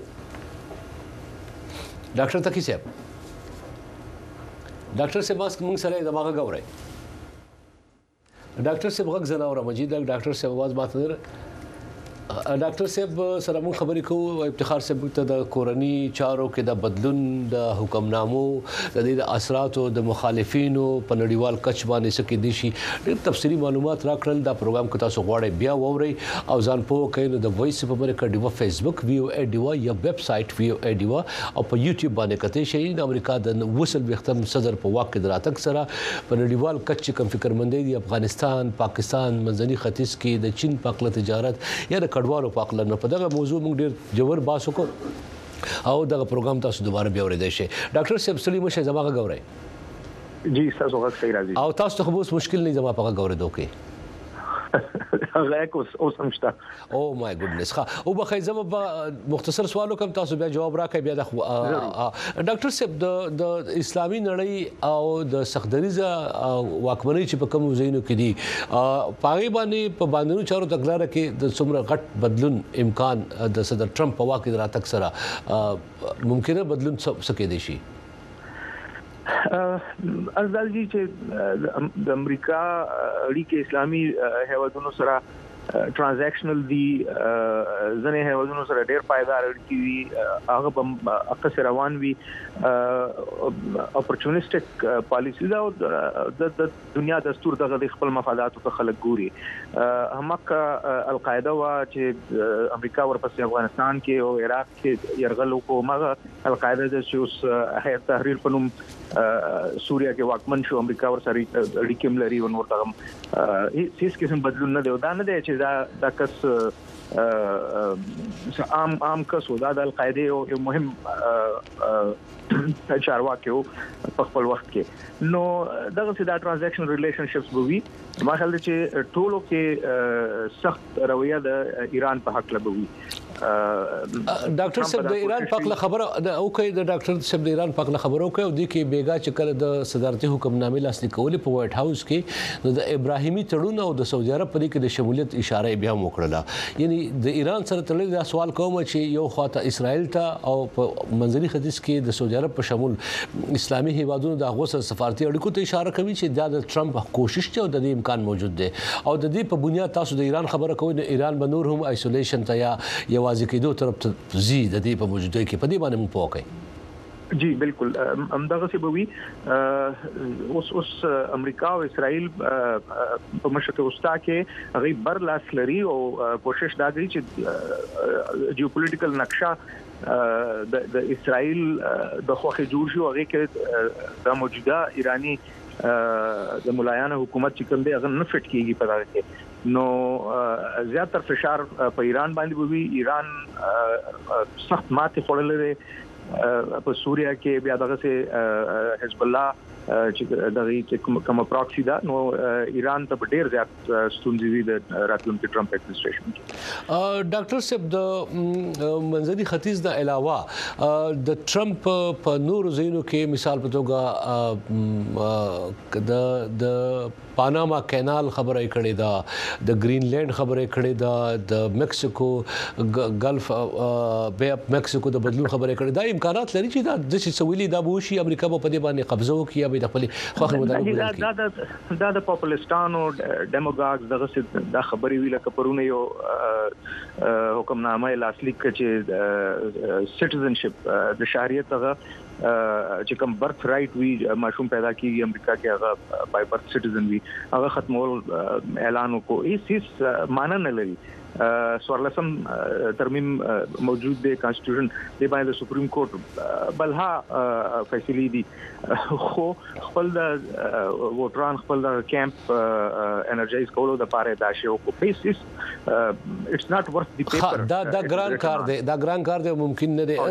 A: ډاکټر تکي صاحب ډاکټر صاحب موږ سره زما غوړې ډاکټر صاحب غږ زناور مجید ډاکټر صاحب आवाज ماته ډاکټر صاحب سره مون خبرې کوو افتخار صاحب ته د کورنی چارو کې د بدلون د حکمنامو د دې د اثرات او د مخالفینو په نړیوال کچ باندې سکه دي شي ډېر تفصیلی معلومات راکړل دا پروګرام کو تاسو غواړئ بیا ووري او ځان په کینو د وایس په امریکا دیوا فیسبوک ویو ای دیوا یا ویب سټ ویو ای دیوا او په یوټیوب باندې کته شي د امریکا د وصل وختم صدر په واقع دراتک سره په نړیوال کچ کم فکرمندۍ دی افغانستان پاکستان منځني ختیځ کې د چین په خپل تجارت یا کډوالو په خپل نه په دغه موضوع موږ ډیر جوړ باسو کو او دغه پروګرام تاسو دوباره بیا ورېدای شئ ډاکټر صاحب سلیم شه زما غوړی
E: جی تاسو غږ صحیح راځي
A: او تاسو ته خو مشکل نه زما په غوړې دوکې
E: هغه اوس همشته
A: او مای ګډنس ښه او بخیر زما مختصر سوالو کوم تاسو بیا جواب راکړئ بیا د ډاکټر صاحب د اسلامي نړۍ او د سختدریزه واکمنۍ چې په کوم ځایونو کې دي پاغي باندې په باندې چارو تګلارې کې د څومره غټ بدلون امکان د صدر ټرمپ په واقع دراتک سره ممکنه بدلون سکے دي شي
E: ازل جی چې د امریکا اړیکې اسلامي هیوادونو سره ترانزیکشنل دي ځنې هیوادونو سره ډېر پایدار اړیکې وي هغه په اکثر روان وي اپورچونیسټک پالیسی دا د دنیا دستور دغه د خپل مفاداتو ته خلک ګوري همکه القاعده وا چې امریکا ورپسې افغانستان کې او عراق کې يرغل وکړو مګر القاعده د شوس هيئت تحریر په نوم سوریا کې واکمن شو امریکا ور سره اړیکې ملري ونور تغم هیڅ قسم بدلون نه دی دا نه دی چې دا کس عام کس ودا د القاعده یو مهم چارواکي په خپل وخت کې نو دغه سیده ترانزیکشن ریلیشنشپس بوي ما خیال چې ټولو کې سخت رویه د ایران په حق لبوي
A: ډاکټر صاحب د ایران په خبره او کوي د ډاکټر صاحب د ایران په خبرو کوي او د کې بیګا چې کله د صدارتي حکمنامې لاسلیک کولې په وایټ هاوس کې د ابراهیمي تړون او د سعودي عرب په کې د شمولیت اشاره بیا وکړه یعنی د ایران سره تړلې دا سوال کوم چې یو خواته اسرائیل ته او په منځني ختیځ کې د سعودي عرب په شمول اسلامي هیوادونو د غوسه سفارتي اړیکو ته اشاره کوي چې دا د ټرمپ کوشش ته د دې امکان موجود دی او د دې په بنیاد تاسو د ایران خبره کوئ د ایران به نور هم آیسولیشن ته یا واځي کېدو طرف ته زی د دې په موجوده کې په دې باندې مو پوهه
E: جی بالکل همدغه سی بوي اوس امریکا او اسرائیل په مشرق وسطا کې غي بر لاس لري او کوشش دا کوي چې جیوپولیټیکل نقشه د اسرائیل د خوخه جوړ شو هغه کې د موجوده ایرانی د ملایانه حکومت چې کوم دی هغه نه فټ کیږي په دغه کې نو زیاتر فشار په ایران باندې وي ایران سخت ماته خورلې په سوریا کې بیا دغه سه حزب الله چې دغه کوم پراکسی دا نو ایران ته ډیر زیات ستونزې دي د راتلونکي ټرمپ اډمنسټریشن کې.
A: ډاکټر صاحب د منځني ختیځ د علاوه د ټرمپ په نورو ځایونو کې مثال په توګه د پاناما کینال خبره کړې ده، د گرینلینډ خبره کړې ده، د میکسیکو ګلف بے اف میکسیکو د بدلون خبره کړې ده. امکانات لري چې دا د سویلي د بوشي امریکا په دې باندې قبضه وکړي د خپل خوخه مدار
E: دا د پاپولیستانو ډیموګاګز دغه د خبرې ویل کپرونه یو حکمنامه لاسلیک چې سټیزنشپ د شهریت هغه چې کوم برث رائټ وی ماشوم پیدا کیږي امریکا کې هغه بای برث سټیزن وی هغه ختمول اعلان وکړو. هیڅ معنی نه لري. سوارلسم ترمیم موجود دی کانسټیټیوشن دی باندې سپریم کورټ بلها فیصله دي خو خپل د ووټران خپل د کیمپ انرژایز کولو د پاره دا شی او بیسس اټس ناٹ ورث دی پیپر.
A: دا ګران کار دی ممکن نه دی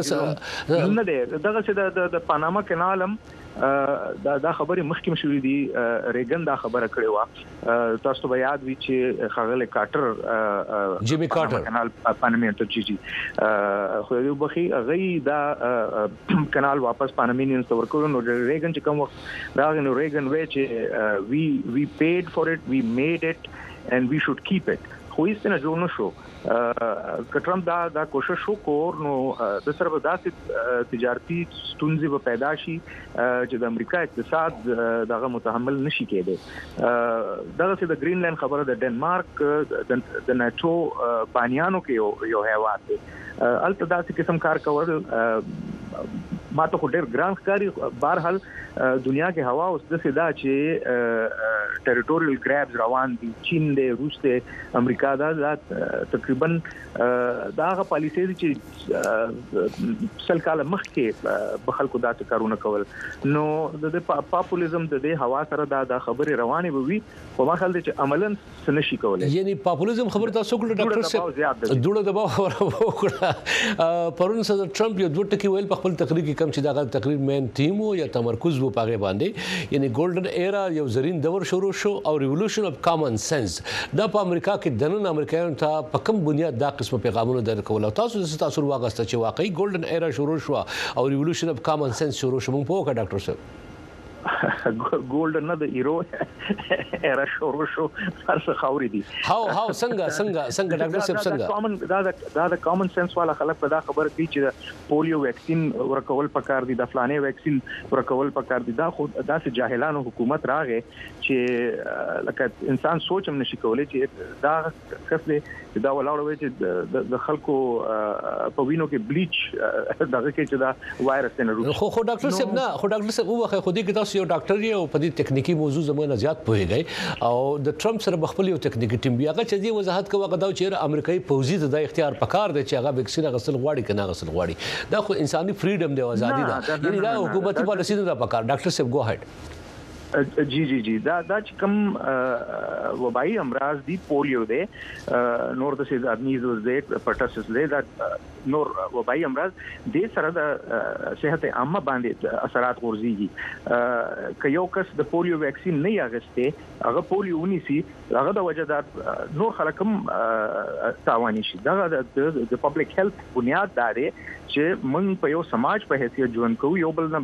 E: دغه چې د پاناما کینالم دا خبره مخکې شوې دي. ریګن دا خبره کړې و تاسو به یاد وي چې خغل کارټر
A: جیمی کارټر
E: کانال پانامینټ چې خو یو بخي غي دا کانال واپس پانامینینز ته ورکړو. نو ریګن چې کوم وخت راغی نو ریګن وی چې we paid for it, we made it and we should keep it. خو هیڅ نه جوړ نشو. ټرمپ دا کوشش وکړ نو د سره داسې تجارتي ستونزې به پیدا شي چې د امریکا اقتصاد دغه متحمل نشي کېدی. دغه چې د گرینلینډ خبره د ډنمارک د ناتو بانیانو کې یو هیواد دی البته داسې قسم کار کول ما ته خو ډېر ګران ښکاري. بهرحال دنیا کې هوا اوس داسې ده چې ټریټوریل ګرابز روان دي. چین دی، روس دی، امریکا دا تقریبا دا هغه پالیسي دي چې سل کاله مخکې به خلکو داسې کارونه کول. نو د پاپولیزم د دې هوا سره دا خبرې روانې به وي خو ما خیال دی چې عملاً څه نشي کولی.
A: یعنی پاپولیزم خبره تاسو کړل ډاکټر صاحب دوړه دباو خبره وکړه. پرون صدر ټرمپ یو دوه ټکي ویل په خپل تقریر کې کوم چې دا تقریر مین تیم یا تمرکز وو پاغه باندې یعنی ګولډن ایرا یو زرین دور شروع شو او ریولوشن اف کامن سنس دا په امریکا کې دنن امریکایانو ته په کوم بنیاد دا قسم پیغامونه درکول. تاسو د تاسو واغسته چې واقعي ګولډن ایرا شروع شو او ریولوشن اف کامن سنس شروع شو. مونږ په وکړه ډاکټر صاحب
E: ګولډن نه د ایرو ایرا شروع شو فرض خوري دي.
A: هاو څنګه ډاکټر صاحب څنګه
E: دا د کامن سنس والا خلک په دا خبره کوي چې پولیو ویکسین ورکول پکار دي، د فلانه ویکسین ورکول پکار دي. دا خو داسې جاهلانو حکومت راغې چې لکه انسان سوچ هم نشي کولای چې دا کسله دا ولاړ وي چې د خلکو په وینو کې بلیچ دغه کې چې دا وایرس نه
A: خو ډاکټر صاحب نه خو ډاکټر صاحب وخت خو دې کې تاسو یو ډاکټر یې او په دې تکنیکی موضوع زموږ زیات پوهیږي او د ټرمپ سره بخپل یو تکنیکی ټیم بیا چې دې وضاحت کوي غدا چې امریکایي پوځي ته د اختیار پکار دی چې هغه ویکسین غسل غواړي کنه غسل غواړي. دا خو انساني فریډم دی او ازادي ده یعنی دا حکومتي پالیسي نه پکار. ډاکټر صاحب گو هیډ.
E: جی دا چې کوم وبایي امراض دي پولیو دی نور د سیز ادمیزوز دی پټاسس دی دا نور وبایي امراض د سره د صحت عامه باندې اثرات غورځيږي. که یو کس د پولیو ویکسین نه یاغسته هغه پولیو ونیسي هغه د وجدار نور خلک هم تاواني شي. دا د پبلک هیلث بنیاد دی چې موږ په یو سماج په حیثیت ژوند کوو یو بل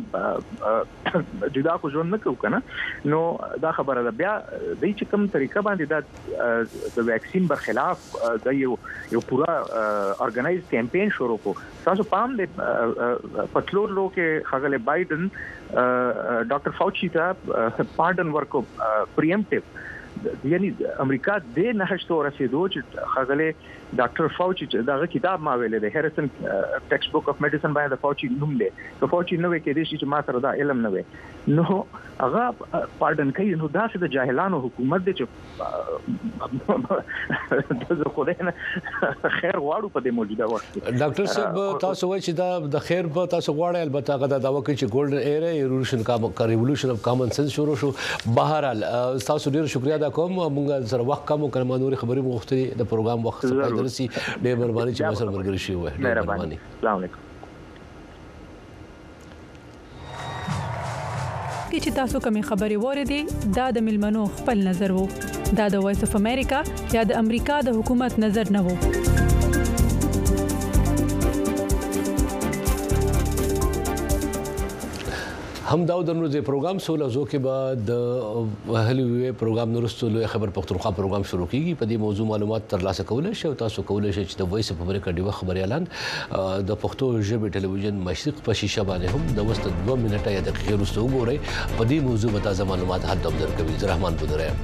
E: نه جدا کو ژوند نه کوو کنه. نو دا خبره ده بیا د چې کوم طریقه باندې د ویکسین برخلاف د یو پورا ارګنایز کمپین شروع کو. تاسو پام دې پټلور لو کې خغل بایدن ډاکټر فاوچی ته پارډن ورکو پریمپټیو یعنی امریکا د نهشتو رسیدو چې خغله ډاکټر فاوچی دا کتاب ما ویلې ده هریسن ټیکسټ بک اف میډیسن باندې فاوچی نوم دی. که فاوچی نو کې دي چې ما سره دا علم نه وي نو هغه پارډن کوي. نو دا چې د جاهلانو حکومت دی چې د خدای نه خیر غواړو په دې موجوده وخت.
A: ډاکټر صاحب تاسو وایي چې دا د خیر په تاسو غواړئ البته هغه دا وکړي چې ګولډن ایرا ریولوشن اف کامن سنس شروع شو. بهرحال تاسو ډیر شکریا ادا کوم. موږ سره وخت کم کړم نوري خبرې مختلفه د پروګرام وخت څخه درسي ډېر مهرباني چې مسر مرګري شي وي.
E: مهرباني. السلام علیکم.
F: کې چې تاسو کومې خبرې وریدي دا د ملمنو خپل نظر وو دا د وایس اف امریکا یا د امریکا د حکومت نظر نه وو
A: هم دا د نورو پروګرام سوله زو کې بعد هلي وی پروګرام نورستو له خبر پختونخوا پروګرام شروع کیږي په دې موضوع معلومات ترلاسه کولای شئ او تاسو کولای شئ چې د وایس اف امریکا ډیوه خبري اعلان د پښتو ژبه ټلویزیون مشرق په شیشه باندې هم د وست 2 منټه یا دقیقې وروسته وګورئ په دې موضوع به تازه معلومات حد درکوي زرحمان بودره